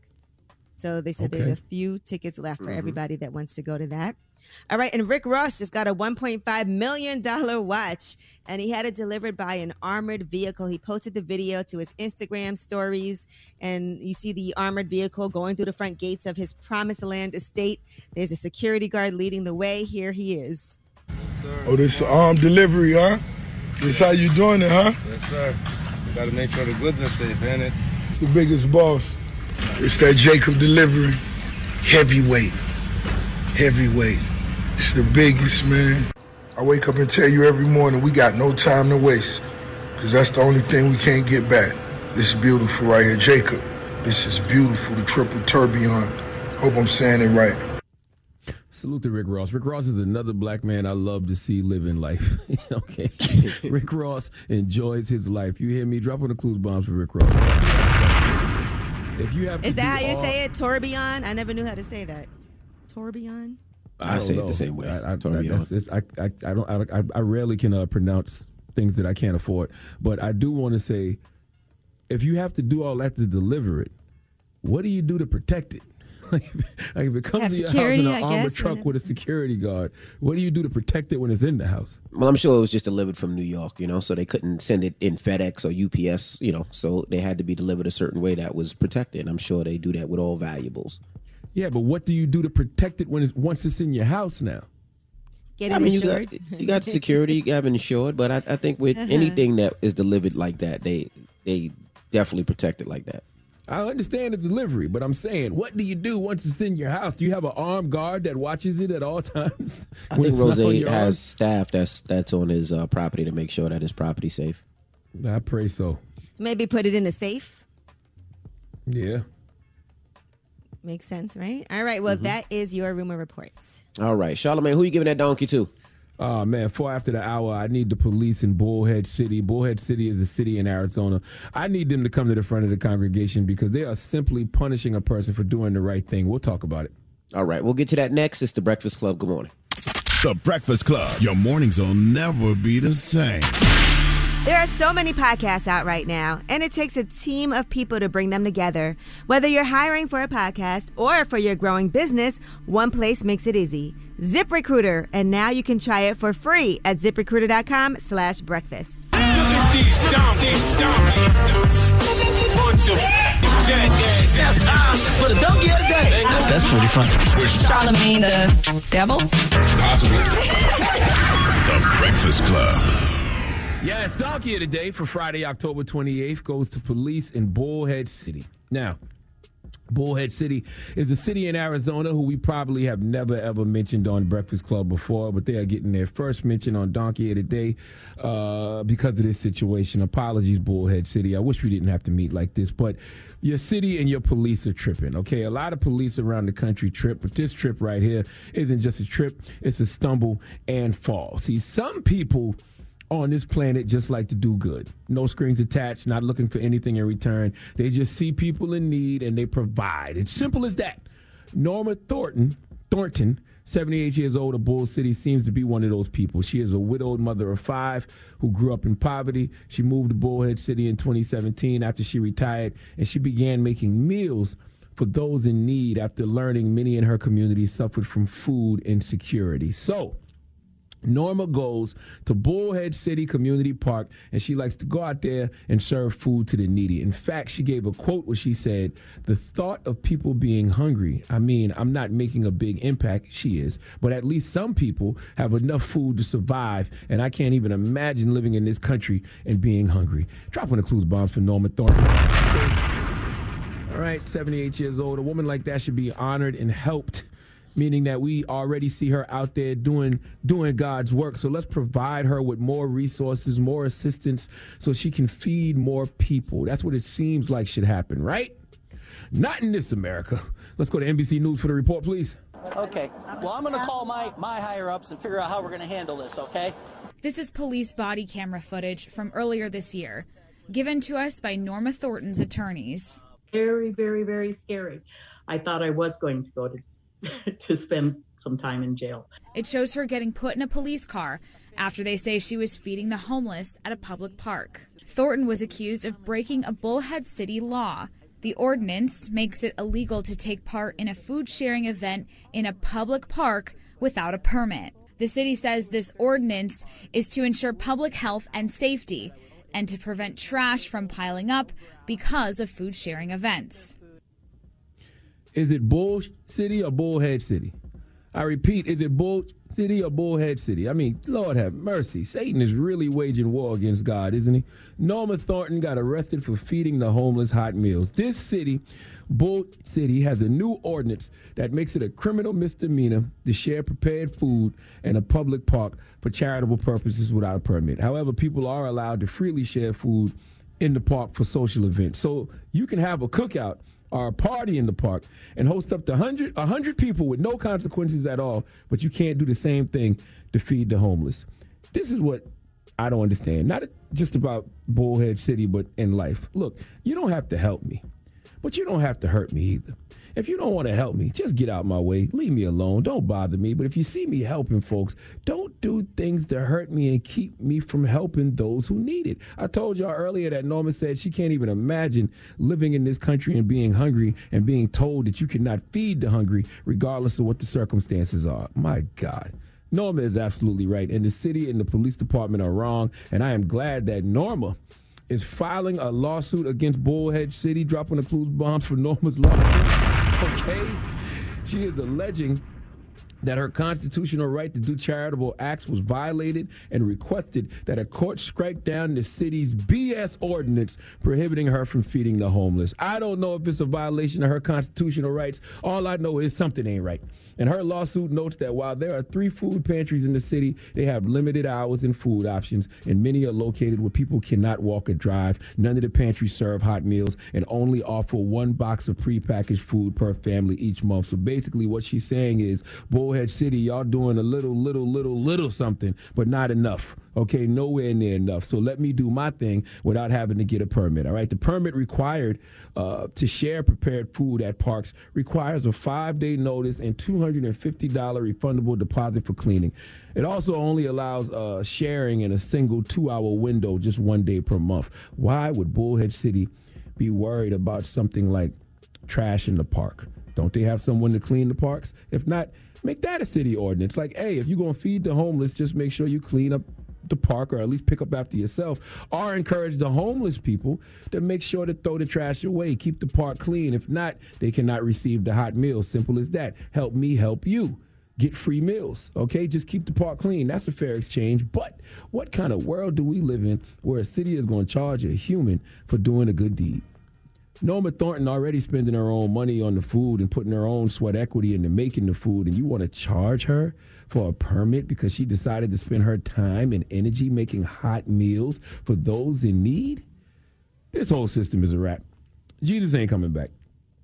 So they said there's Okay. a few tickets left for Mhm. everybody that wants to go to that. All right, and Rick Ross just got a one point five million dollars watch, and he had it delivered by an armored vehicle. He posted the video to his Instagram stories, and you see the armored vehicle going through the front gates of his Promised Land estate. There's a security guard leading the way. Here he is. Oh, this armed delivery, huh? This how you doing it, huh? Yes, sir. We gotta make sure the goods are safe, ain't it? It's the biggest boss. It's that Jacob delivery. Heavyweight. Heavyweight. It's the biggest, man. I wake up and tell you every morning we got no time to waste. Because that's the only thing we can't get back. This is beautiful right here. Jacob, this is beautiful. The triple tourbillon. Hope I'm saying it right. Salute to Rick Ross. Rick Ross is another black man I love to see living life. Okay. Rick Ross enjoys his life. You hear me? Dropping the clues bombs for Rick Ross. If you have Is to that do how you all- say it? Tourbillon? I never knew how to say that. Tourbillon? I don't say it know. the same way. I, I, Tourbillon. that's- it's- I, I, I don't. I, I rarely can uh, pronounce things that I can't afford. But I do want to say, if you have to do all that to deliver it, what do you do to protect it? Like if it comes Have to your security, house I in an armored guess, truck with a security guard, what do you do to protect it when it's in the house? Well, I'm sure it was just delivered from New York, you know, so they couldn't send it in FedEx or U P S, you know, so they had to be delivered a certain way that was protected. I'm sure they do that with all valuables. Yeah, but what do you do to protect it when it's once it's in your house now? Get I it mean, you insured? got, you got security, you have insured, but I, I think with Uh-huh. anything that is delivered like that, they they definitely protect it like that. I understand the delivery, but I'm saying, what do you do once it's in your house? Do you have an armed guard that watches it at all times? I when think it's not on Rose your has arm? staff that's that's on his uh, property to make sure that his property's safe. I pray so. Maybe put it in a safe? Yeah. Makes sense, right? All right. Well, Mm-hmm. that is your rumor reports. All right, Charlamagne, who you giving that donkey to? Oh, man, four after the hour, I need the police in Bullhead City. Bullhead City is a city in Arizona. I need them to come to the front of the congregation because they are simply punishing a person for doing the right thing. We'll talk about it. All right, we'll get to that next. It's The Breakfast Club. Good morning. The Breakfast Club. Your mornings will never be the same. There are so many podcasts out right now, and it takes a team of people to bring them together. Whether you're hiring for a podcast or for your growing business, one place makes it easy. ZipRecruiter, and now you can try it for free at ZipRecruiter.com slash breakfast. It's time for the donkey of the day. That's pretty funny. Charlamagne the devil? Possibly. The Breakfast Club. Yeah, it's Donkey of the Day for Friday, October twenty-eighth, goes to police in Bullhead City. Now, Bullhead City is a city in Arizona who we probably have never, ever mentioned on Breakfast Club before, but they are getting their first mention on Donkey of the Day uh, because of this situation. Apologies, Bullhead City. I wish we didn't have to meet like this, but your city and your police are tripping, okay? A lot of police around the country trip, but this trip right here isn't just a trip. It's a stumble and fall. See, some people on this planet just like to do good. No strings attached, not looking for anything in return. They just see people in need and they provide. It's simple as that. Norma Thornton, Thornton, seventy-eight years old of Bull City, seems to be one of those people. She is a widowed mother of five who grew up in poverty. She moved to Bullhead City in twenty seventeen after she retired, and she began making meals for those in need after learning many in her community suffered from food insecurity. So, Norma goes to Bullhead City Community Park, and she likes to go out there and serve food to the needy. In fact, she gave a quote where she said, "The thought of people being hungry, I mean, I'm not making a big impact," she is, "but at least some people have enough food to survive, and I can't even imagine living in this country and being hungry." Dropping the clues bombs for Norma Thornton. All right, seventy-eight years old. A woman like that should be honored and helped, meaning that we already see her out there doing doing God's work. So let's provide her with more resources, more assistance, so she can feed more people. That's what it seems like should happen, right? Not in this America. Let's go to N B C News for the report, please. Okay. Well, I'm going to call my, my higher-ups and figure out how we're going to handle this, okay? This is police body camera footage from earlier this year, given to us by Norma Thornton's attorneys. Very, very, very scary. I thought I was going to go to to spend some time in jail. It shows her getting put in a police car after they say she was feeding the homeless at a public park. Thornton was accused of breaking a Bullhead City law. The ordinance makes it illegal to take part in a food sharing event in a public park without a permit. The city says this ordinance is to ensure public health and safety and to prevent trash from piling up because of food sharing events. Is it Bull City or Bullhead City? I repeat, is it Bull City or Bullhead City? I mean, Lord have mercy. Satan is really waging war against God, isn't he? Norma Thornton got arrested for feeding the homeless hot meals. This city, Bull City, has a new ordinance that makes it a criminal misdemeanor to share prepared food in a public park for charitable purposes without a permit. However, people are allowed to freely share food in the park for social events. So you can have a cookout or a party in the park and host up to one hundred, one hundred people with no consequences at all, but you can't do the same thing to feed the homeless. This is what I don't understand. Not just about Bullhead City, but in life. Look, you don't have to help me, but you don't have to hurt me either. If you don't want to help me, just get out my way. Leave me alone. Don't bother me. But if you see me helping folks, don't do things to hurt me and keep me from helping those who need it. I told y'all earlier that Norma said she can't even imagine living in this country and being hungry and being told that you cannot feed the hungry regardless of what the circumstances are. My God. Norma is absolutely right. And the city and the police department are wrong. And I am glad that Norma is filing a lawsuit against Bullhead City, dropping the clues bombs for Norma's lawsuit. Okay? She is alleging that her constitutional right to do charitable acts was violated and requested that a court strike down the city's B S ordinance prohibiting her from feeding the homeless. I don't know if it's a violation of her constitutional rights. All I know is something ain't right. And her lawsuit notes that while there are three food pantries in the city, they have limited hours and food options, and many are located where people cannot walk or drive. None of the pantries serve hot meals and only offer one box of prepackaged food per family each month. So basically what she's saying is, Bullhead City, y'all doing a little, little, little, little something, but not enough. Okay, nowhere near enough. So let me do my thing without having to get a permit, all right? The permit required uh, to share prepared food at parks requires a five-day notice and two hundred fifty dollars refundable deposit for cleaning. It also only allows uh, sharing in a single two-hour window, just one day per month. Why would Bullhead City be worried about something like trash in the park? Don't they have someone to clean the parks? If not, make that a city ordinance. Like, hey, if you're going to feed the homeless, just make sure you clean up the park, or at least pick up after yourself, or encourage the homeless people to make sure to throw the trash away, keep the park clean. If not, they cannot receive the hot meals. Simple as that. Help me help you. Get free meals, okay? Just keep the park clean. That's a fair exchange. But what kind of world do we live in where a city is going to charge a human for doing a good deed? Norma Thornton already spending her own money on the food and putting her own sweat equity into making the food, and you want to charge her for a permit because she decided to spend her time and energy making hot meals for those in need? This whole system is a wrap. Jesus ain't coming back.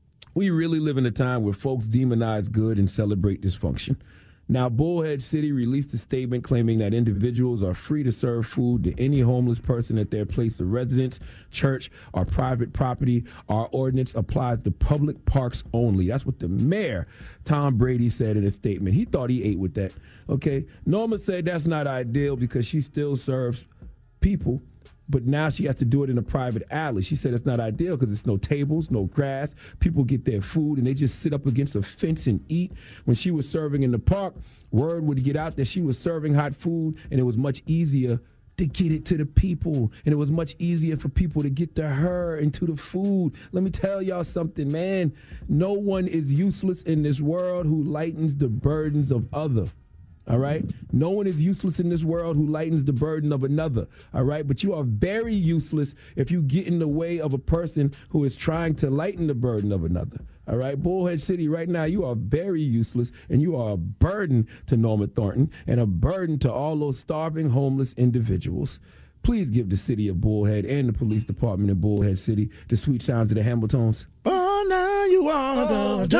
We really live in a time where folks demonize good and celebrate dysfunction. Now, Bullhead City released a statement claiming that individuals are free to serve food to any homeless person at their place of residence, church, or private property. Our ordinance applies to public parks only. That's what the mayor, Tom Brady, said in a statement. He thought he ate with that. Okay, Norma said that's not ideal because she still serves people, but now she has to do it in a private alley. She said it's not ideal because there's no tables, no grass. People get their food and they just sit up against a fence and eat. When she was serving in the park, word would get out that she was serving hot food, and it was much easier to get it to the people. And it was much easier for people to get to her and to the food. Let me tell y'all something, man. No one is useless in this world who lightens the burdens of other. All right? No one is useless in this world who lightens the burden of another. All right? But you are very useless if you get in the way of a person who is trying to lighten the burden of another. All right? Bullhead City, right now, you are very useless, and you are a burden to Norma Thornton and a burden to all those starving, homeless individuals. Please give the city of Bullhead and the police department in Bullhead City the sweet sounds of the Hamiltons. Oh, now you are the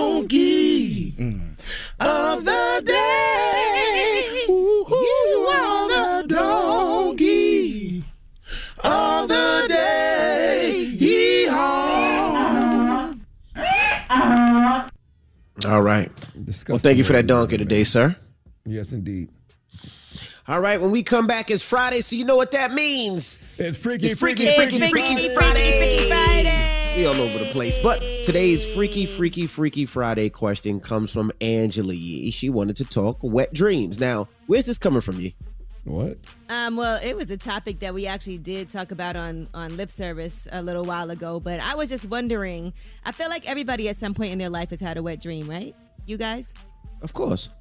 donkey of the day. Ooh, you are the donkey of the day. Yee-haw. All right. Well, thank you for that donkey today, sir. Yes, indeed. All right, when we come back, it's Friday, so you know what that means. It's Freaky, it's freaky, freaky, freaky, freaky, freaky, freaky, Friday. Freaky Friday. We all over the place. But today's Freaky, Freaky, Freaky Friday question comes from Angela Yee. She wanted to talk wet dreams. Now, where's this coming from, Yee? What? Um, well, it was a topic that we actually did talk about on, on Lip Service a little while ago, but I was just wondering, I feel like everybody at some point in their life has had a wet dream, right? You guys? Of course.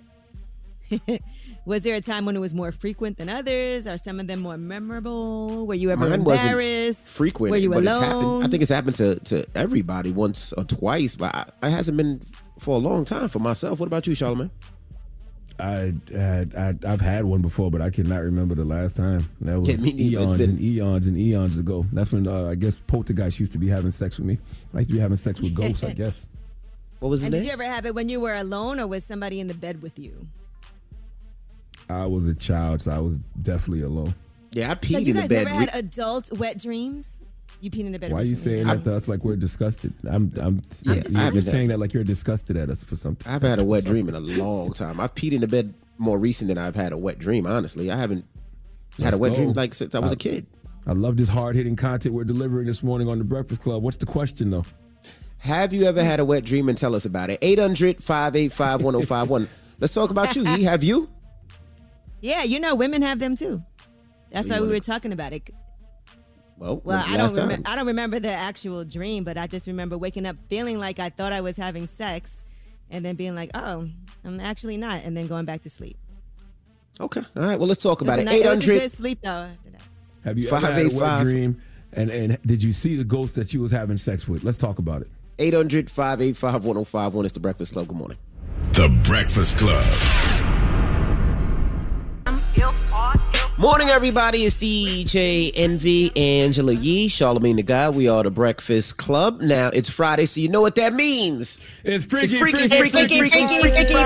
Was there a time when it was more frequent than others? Are some of them more memorable? Were you ever Mine embarrassed? wasn't frequent. Were you but alone? It's happened, I think it's happened to, to everybody once or twice, but I, it hasn't been for a long time for myself. What about you, Charlamagne? I had I, I've had one before, but I cannot remember the last time. That was Yeah, me neither. It's eons been- and eons and eons ago. That's when uh, I guess Poltergeist used to be having sex with me. I used to be having sex with ghosts, I guess. What was And did you ever have it when you were alone, or was somebody in the bed with you? I was a child, so I was definitely alone. Yeah, I So peed you in the guys bed. never had adult wet dreams? You peed in the bed. Why are you recently? saying that to us like we're disgusted? I'm, I'm, Yeah, you're, I you're haven't- saying that like you're disgusted at us for something. I haven't had a wet dream in a long time. I've peed in the bed more recent than I've had a wet dream, honestly. I haven't had Let's a wet go. dream like since I was I- a kid. I love this hard-hitting content we're delivering this morning on The Breakfast Club. What's the question, though? Have you ever had a wet dream, and tell us about it? eight hundred, five eight five, one oh five one. Let's talk about you, Yee. Have you? Yeah, you know, women have them too. That's You why we wanna- were talking about it. Well, Well, when's the I don't last time? remember. I don't remember the actual dream, but I just remember waking up feeling like I thought I was having sex, and then being like, "Oh, I'm actually not," and then going back to sleep. Okay. All right. Well, let's talk It was about a it. night- it was a eight hundred. good sleep though after that. Have you ever had a wet dream? And, and did you see the ghost that you was having sex with? Let's talk about it. eight hundred, five eight five, one oh five one. It's The Breakfast Club. Good morning. The Breakfast Club. Morning, everybody. It's D J Envy, Angela Yee, Charlamagne the Guy. We are the Breakfast Club. Now, it's Friday, so you know what that means. It's Freaky, it's freaky, freaky, freaky, freaky, freaky, freaky, freaky, freaky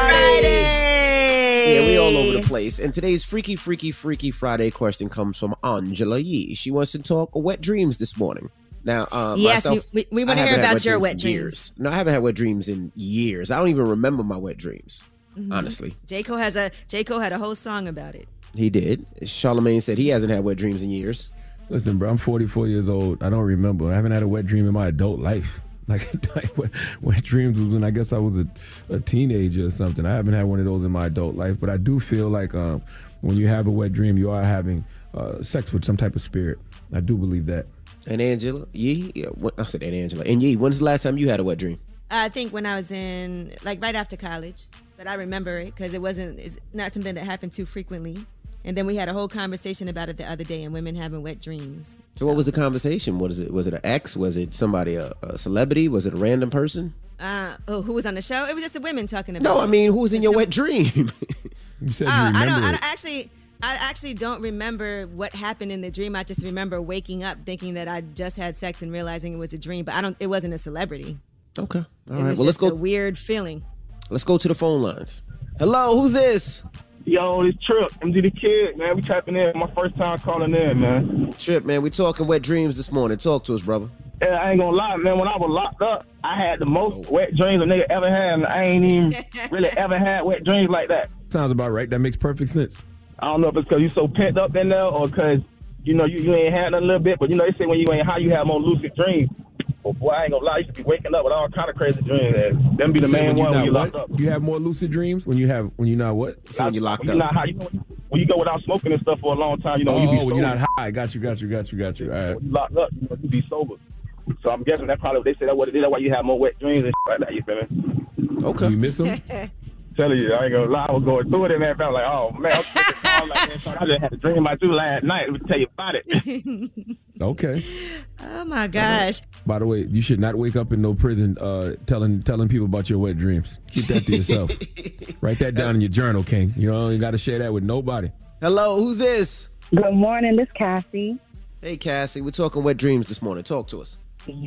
Friday. Yeah, we all over the place. And today's Freaky, Freaky, Freaky Friday question comes from Angela Yee. She wants to talk wet dreams this morning. Now, uh, yes, myself, we, we, we want to hear about your wet dreams. Years. No, I haven't had wet dreams in years. I don't even remember my wet dreams, mm-hmm. honestly. J. Cole has a J. Cole had a whole song about it. He did. Charlamagne said he hasn't had wet dreams in years. Listen, bro, I'm forty-four years old. I don't remember. I haven't had a wet dream in my adult life. Like, like wet, wet dreams was when I guess I was a, a teenager or something. I haven't had one of those in my adult life, but I do feel like um, when you have a wet dream, you are having uh, sex with some type of spirit. I do believe that. And Angela, Yee, yeah, what, I said and Angela. And Yee, when's the last time you had a wet dream? I think when I was in, like right after college, but I remember it because it wasn't, it's not something that happened too frequently. And then we had a whole conversation about it the other day, and women having wet dreams. So, so. What was the conversation? What is it? Was it an ex? Was it somebody, a, a celebrity? Was it a random person? Uh, oh, who was on the show? It was just the women talking about. No, it. I mean, who was in your some, wet dream? You said you uh, remember I don't. it. I don't actually. I actually don't remember what happened in the dream. I just remember waking up thinking that I just had sex and realizing it was a dream. But I don't. It wasn't a celebrity. Okay. All it right. Was well, let's just go. A weird feeling. Let's go to the phone lines. Hello, who's this? Yo, it's Trip. M D the Kid, man. We tapping in. My first time calling in, man. Trip, man. We talking wet dreams this morning. Talk to us, brother. Yeah, I ain't gonna lie, man. When I was locked up, I had the most oh. wet dreams a nigga ever had, and I ain't even really ever had wet dreams like that. Sounds about right. That makes perfect sense. I don't know if it's because you so pent up in there or because, you know, you, you ain't had nothing a little bit, but, you know, they say when you ain't high, you have more lucid dreams. But, boy, I ain't gonna lie, I used to be waking up with all kind of crazy dreams. And them be the main one when you locked up. You have more lucid dreams when you have, when you're not what? So when you locked when up. You're not high, you know, when you go without smoking and stuff for a long time, you know, oh, you be oh when you're not high. Got you, got you, got you, got you. All right. When you locked up, you know, you be sober. So I'm guessing that probably, they say that's what it is. That's why you have more wet dreams and shit like that, you feel me? Okay. You miss them? Telling you, I ain't gonna lie, I was going through it and everything. I was like, oh man, I, was like, man, I just had a dream about you last night. Let me tell you about it. Okay. Oh my gosh. By the way, you should not wake up in no prison uh, telling telling people about your wet dreams. Keep that to yourself. Write that down in your journal, King. You know, you got to share that with nobody. Hello, who's this? Good morning, this is Cassie. Hey, Cassie, we're talking wet dreams this morning. Talk to us.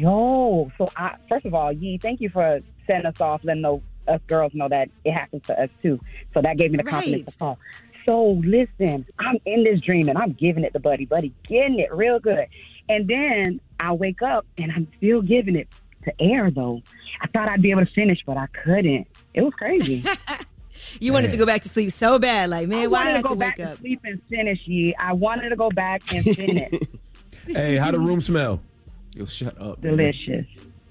Yo, so I, first of all, Yee, thank you for setting us off, letting know, us girls know that it happens to us too. So that gave me the confidence right. to call. So listen, I'm in this dream and I'm giving it to Buddy. Buddy getting it real good. And then I wake up and I'm still giving it to Air though. I thought I'd be able to finish, but I couldn't. It was crazy. You wanted man. to go back to sleep so bad. Like, man, I why I had had to go to back wake to up? sleep and finish, Yee. I wanted to go back and finish. Hey, how the room smell? Yo, shut up. Delicious.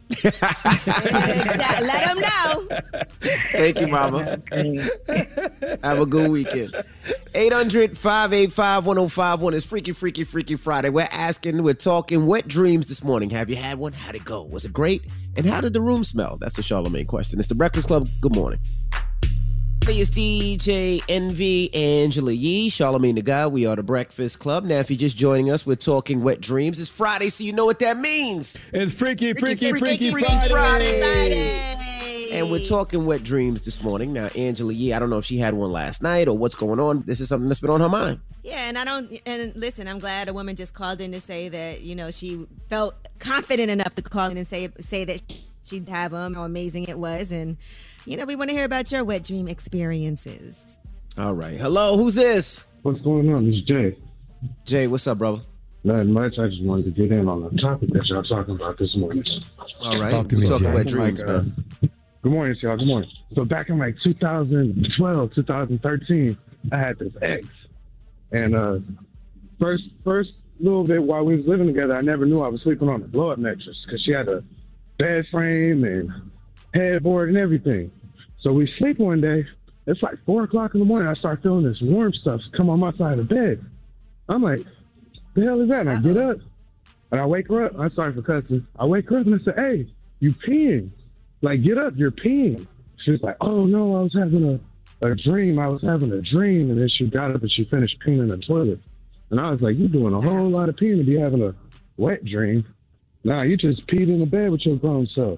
Exactly. Let them know. Thank you, Mama. Have a good weekend. eight hundred, five eight five, one oh five one is Freaky, Freaky, Freaky Friday. We're asking, we're talking wet dreams this morning. Have you had one? How'd it go? Was it great? And how did the room smell? That's the Charlamagne question. It's the Breakfast Club. Good morning. Hey, it's D J Envy, Angela Yee, Charlamagne the Guy. We are the Breakfast Club. Now, if you're just joining us, we're talking wet dreams. It's Friday, so you know what that means. It's Freaky, Freaky, Freaky, Freaky, Freaky Freaky Friday. Friday. And we're talking wet dreams this morning. Now, Angela Yee, I don't know if she had one last night or what's going on. This is something that's been on her mind. Yeah, and I don't, and listen, I'm glad a woman just called in to say that, you know, she felt confident enough to call in and say, say that she'd have them, how amazing it was. And, you know, we want to hear about your wet dream experiences. All right. Hello, who's this? What's going on? This is Jay. Jay, what's up, brother? Nothing much. I just wanted to get in on the topic that y'all talking about this morning. All right. Talk to We're me, talking Jay. wet dreams, like, uh, man. Good morning, y'all. Good morning. So back in like two thousand twelve, two thousand thirteen, I had this ex. And uh, first first little bit while we was living together, I never knew I was sleeping on a blow-up mattress because she had a bed frame and headboard and everything. So we sleep one day. It's like four o'clock in the morning. I start feeling this warm stuff come on my side of the bed. I'm like, the hell is that? And I get up and I wake her up. I'm sorry for cussing. I wake her up and I say, hey, you peeing. Like, get up, you're peeing. She's like, oh no, I was having a, a dream. I was having a dream. And then she got up and she finished peeing in the toilet. And I was like, you're doing a whole lot of peeing to be having a wet dream. Nah, you just peed in the bed with your grown self.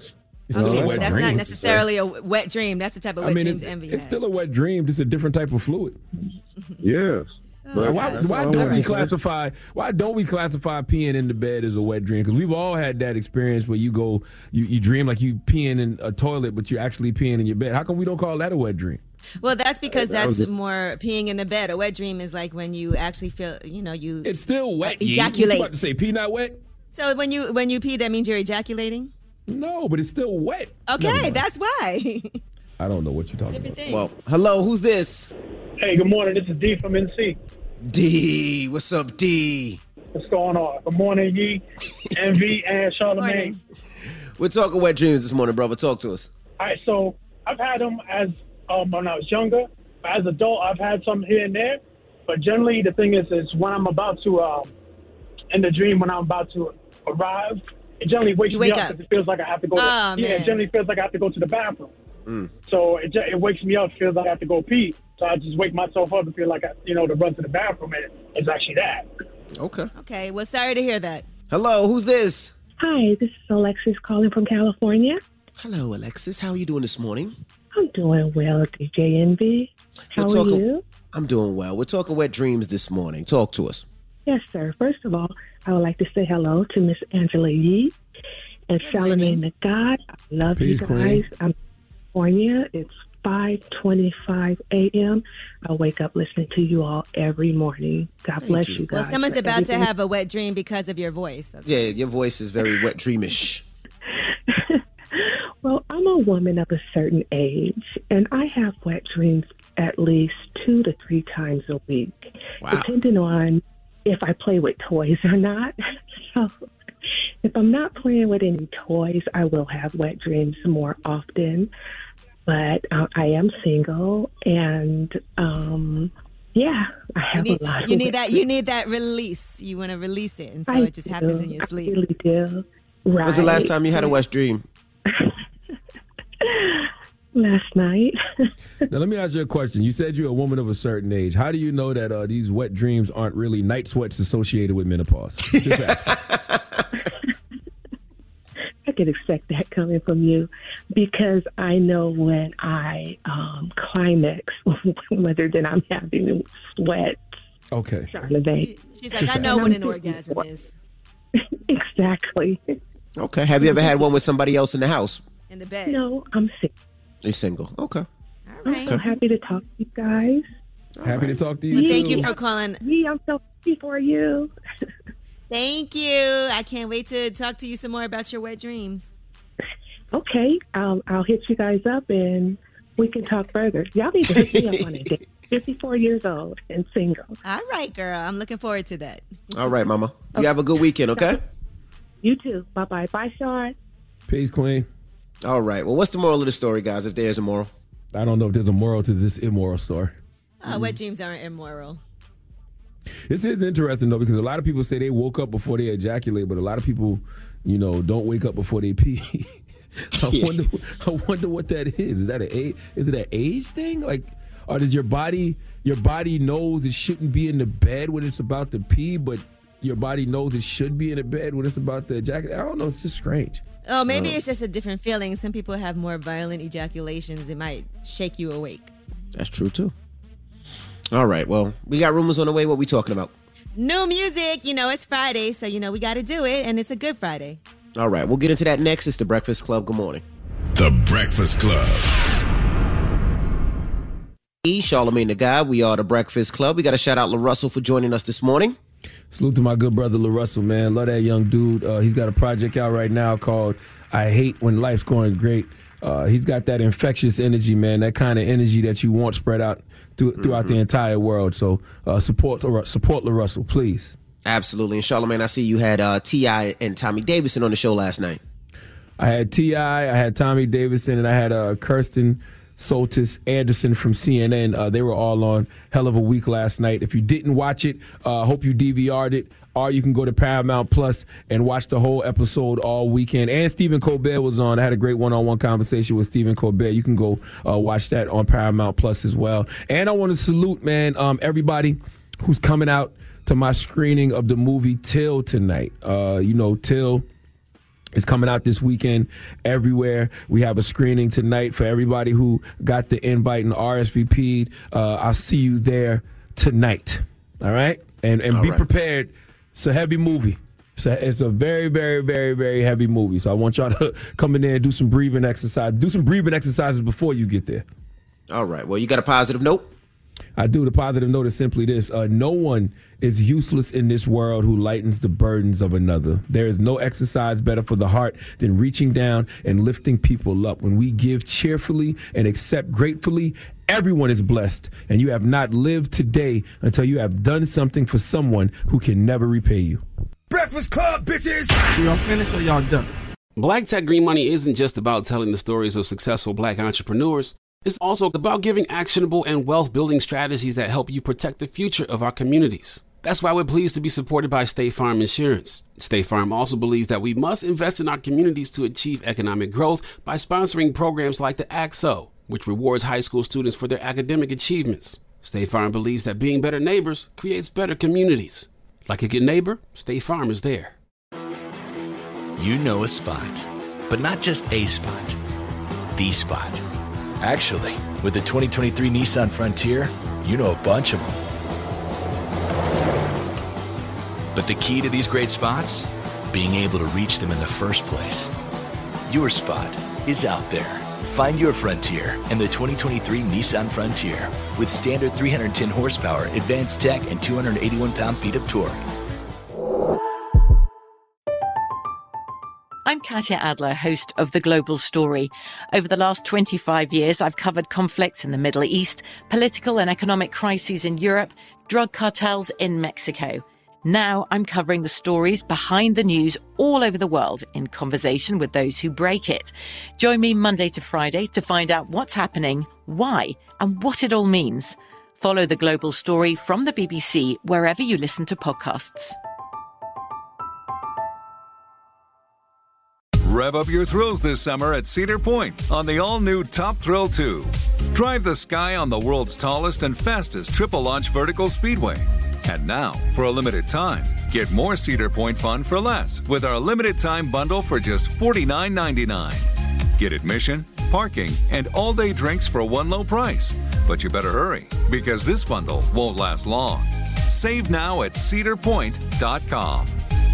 It's still Okay, a but wet that's dream. not necessarily a wet dream. That's the type of I wet mean, dreams it's, Envy it's has. still a wet dream, just a different type of fluid. Yes. But why, that's why all don't right. we classify? Why don't we classify peeing in the bed as a wet dream? Because we've all had that experience where you go, you, you dream like you peeing in a toilet, but you're actually peeing in your bed. How come we don't call that a wet dream? Well, that's because That was that's a- more peeing in the bed. A wet dream is like when you actually feel, you know, you It's still wet. Yee. What you ejaculate. about to say pee not wet? So when you when you pee, that means you're ejaculating. No, but it's still wet. Never Okay, mind. that's why. I don't know what you're talking about. thing. Well, hello, who's this? Hey, good morning. This is D from N C. D, what's up, D? What's going on? Good morning, Yee, Envy, and Charlamagne. We're talking wet dreams this morning, brother. Talk to us. All right, so I've had them as um, when I was younger. As adult, I've had some here and there. But generally, the thing is, is when I'm about to, um, in the dream, when I'm about to arrive, it generally wakes You me wake up up. because it feels like I have to go. To, Oh, yeah, man. it generally feels like I have to go to the bathroom. Mm. So it, ju- it wakes me up, feels like I have to go pee. So I just wake myself up and feel like I, you know, to run to the bathroom, and it's actually that. Okay. Okay, well, sorry to hear that. Hello, who's this? Hi, this is Alexis calling from California. Hello, Alexis. How are you doing this morning? I'm doing well, D J Envy. How We're are talking- you? I'm doing well. We're talking wet dreams this morning. Talk to us. Yes, sir. First of all, I would like to say hello to Miss Angela Yee and Charlamagne the God. I love Peace, you guys. Queen. I'm in California. It's five twenty-five a.m. I wake up listening to you all every morning. God bless you, guys. Well, someone's for about to everything. have a wet dream because of your voice. Okay. Yeah, your voice is very wet dreamish. Well, I'm a woman of a certain age, and I have wet dreams at least two to three times a week, Wow. depending on if I play with toys or not. So if I'm not playing with any toys, I will have wet dreams more often. But uh, I am single, and um, yeah, I You have need, a lot. you of need wet that. You need that release. You want to release it, and so I it just happens do. in your sleep. I really do. Right. When's the last time you had a wet dream? Last night. Now, let me ask you a question. You said you're a woman of a certain age. How do you know that uh, these wet dreams aren't really night sweats associated with menopause? Just ask. I could expect that coming from you because I know when I um, climax whether then I'm having sweat. Okay. Charlamagne. She's like, I know what an orgasm is. Exactly. Okay. Have you ever had one with somebody else in the house? In the bed. No, I'm sick. You're single. Okay. I'm so happy to talk to you guys. Happy to talk to you. Well, too. thank you for calling. Me, I'm so happy for you. Thank you. I can't wait to talk to you some more about your wet dreams. Okay, um, I'll hit you guys up and we can talk further. Y'all need to hit me up on a date. fifty-four years old and single. All right, girl. I'm looking forward to that. All right, mama. You have a good weekend, okay? You too. Bye-bye. Bye, Sean. Peace, Queen. All right. Well, what's the moral of the story, guys, if there's a moral? I don't know if there's a moral to this immoral story. Uh, Wet dreams aren't immoral. This is interesting, though, because a lot of people say they woke up before they ejaculate, but a lot of people, you know, don't wake up before they pee. I wonder, I wonder what that is. Is that an age? Is it an age thing? Like, or does your body, your body knows it shouldn't be in the bed when it's about to pee, but your body knows it should be in the bed when it's about to ejaculate? I don't know. It's just strange. Oh, maybe Uh, it's just a different feeling. Some people have more violent ejaculations. It might shake you awake. That's true, too. All right. Well, we got rumors on the way. What we talking about? New music. You know, it's Friday, so, you know, we got to do it, and it's a good Friday. All right. We'll get into that next. It's The Breakfast Club. Good morning. The Breakfast Club. Charlamagne the God. We are The Breakfast Club. We got to shout out LaRussell for joining us this morning. Salute to my good brother LaRussell, man. Love that young dude. Uh, he's got a project out right now called I Hate When Life's Going Great. Uh, he's got that infectious energy, man, that kind of energy that you want spread out through, throughout Mm-hmm. the entire world. So uh, support support LaRussell, please. Absolutely. And Charlamagne, I see you had uh, T I and Tommy Davidson on the show last night. I had T I, I had Tommy Davidson, and I had uh, Kirsten Soltis Anderson from C N N. Uh, they were all on. Hell of a week last night. If you didn't watch it, I uh, hope you D V R'd it, or you can go to Paramount Plus and watch the whole episode all weekend. And Stephen Colbert was on. I had a great one-on-one conversation with Stephen Colbert. You can go uh, watch that on Paramount Plus as well. And I want to salute, man, um, everybody who's coming out to my screening of the movie Till tonight. Uh, you know, Till It's coming out this weekend everywhere. We have a screening tonight for everybody who got the invite and R S V P'd. Uh, I'll see you there tonight. All right? And and All be right. prepared. It's a heavy movie. It's a, it's a very, very, very, very heavy movie. So I want y'all to come in there and do some breathing exercise. Do some breathing exercises before you get there. All right. Well, you got a positive note? I do. The positive note is simply this. Uh, no one is useless in this world who lightens the burdens of another. There is no exercise better for the heart than reaching down and lifting people up. When we give cheerfully and accept gratefully, everyone is blessed. And you have not lived today until you have done something for someone who can never repay you. Breakfast Club, bitches! Y'all finished or y'all done? Black Tech Green Money isn't just about telling the stories of successful black entrepreneurs. It's also about giving actionable and wealth-building strategies that help you protect the future of our communities. That's why we're pleased to be supported by State Farm Insurance. State Farm also believes that we must invest in our communities to achieve economic growth by sponsoring programs like the A X O, which rewards high school students for their academic achievements. State Farm believes that being better neighbors creates better communities. Like a good neighbor, State Farm is there. You know a spot, but not just a spot, the spot. Actually, with the twenty twenty-three Nissan Frontier, you know a bunch of them. But the key to these great spots? Being able to reach them in the first place. Your spot is out there. Find your Frontier in the twenty twenty-three Nissan Frontier with standard three hundred ten horsepower, advanced tech, and two hundred eighty-one pound-feet of torque. I'm Katya Adler, host of The Global Story. Over the last twenty-five years, I've covered conflicts in the Middle East, political and economic crises in Europe, drug cartels in Mexico. Now I'm covering the stories behind the news all over the world in conversation with those who break it. Join me Monday to Friday to find out what's happening, why, and what it all means. Follow The Global Story from the B B C wherever you listen to podcasts. Rev up your thrills this summer at Cedar Point on the all-new Top Thrill two. Drive the sky on the world's tallest and fastest triple-launch vertical speedway. And now, for a limited time, get more Cedar Point fun for less with our limited-time bundle for just forty-nine ninety-nine. Get admission, parking, and all-day drinks for one low price. But you better hurry, because this bundle won't last long. Save now at cedar point dot com.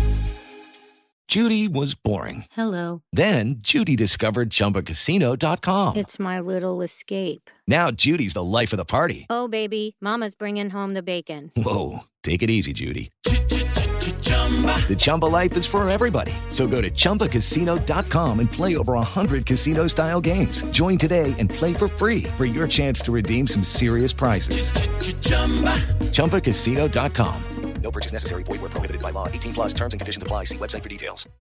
Judy was boring. Hello. Then Judy discovered Chumba Casino dot com. It's my little escape. Now Judy's the life of the party. Oh, baby, mama's bringing home the bacon. Whoa, take it easy, Judy. The Chumba life is for everybody. So go to Chumba Casino dot com and play over one hundred casino-style games. Join today and play for free for your chance to redeem some serious prizes. Chumba Casino dot com. No purchase necessary. Void where prohibited by law. eighteen plus terms and conditions apply. See website for details.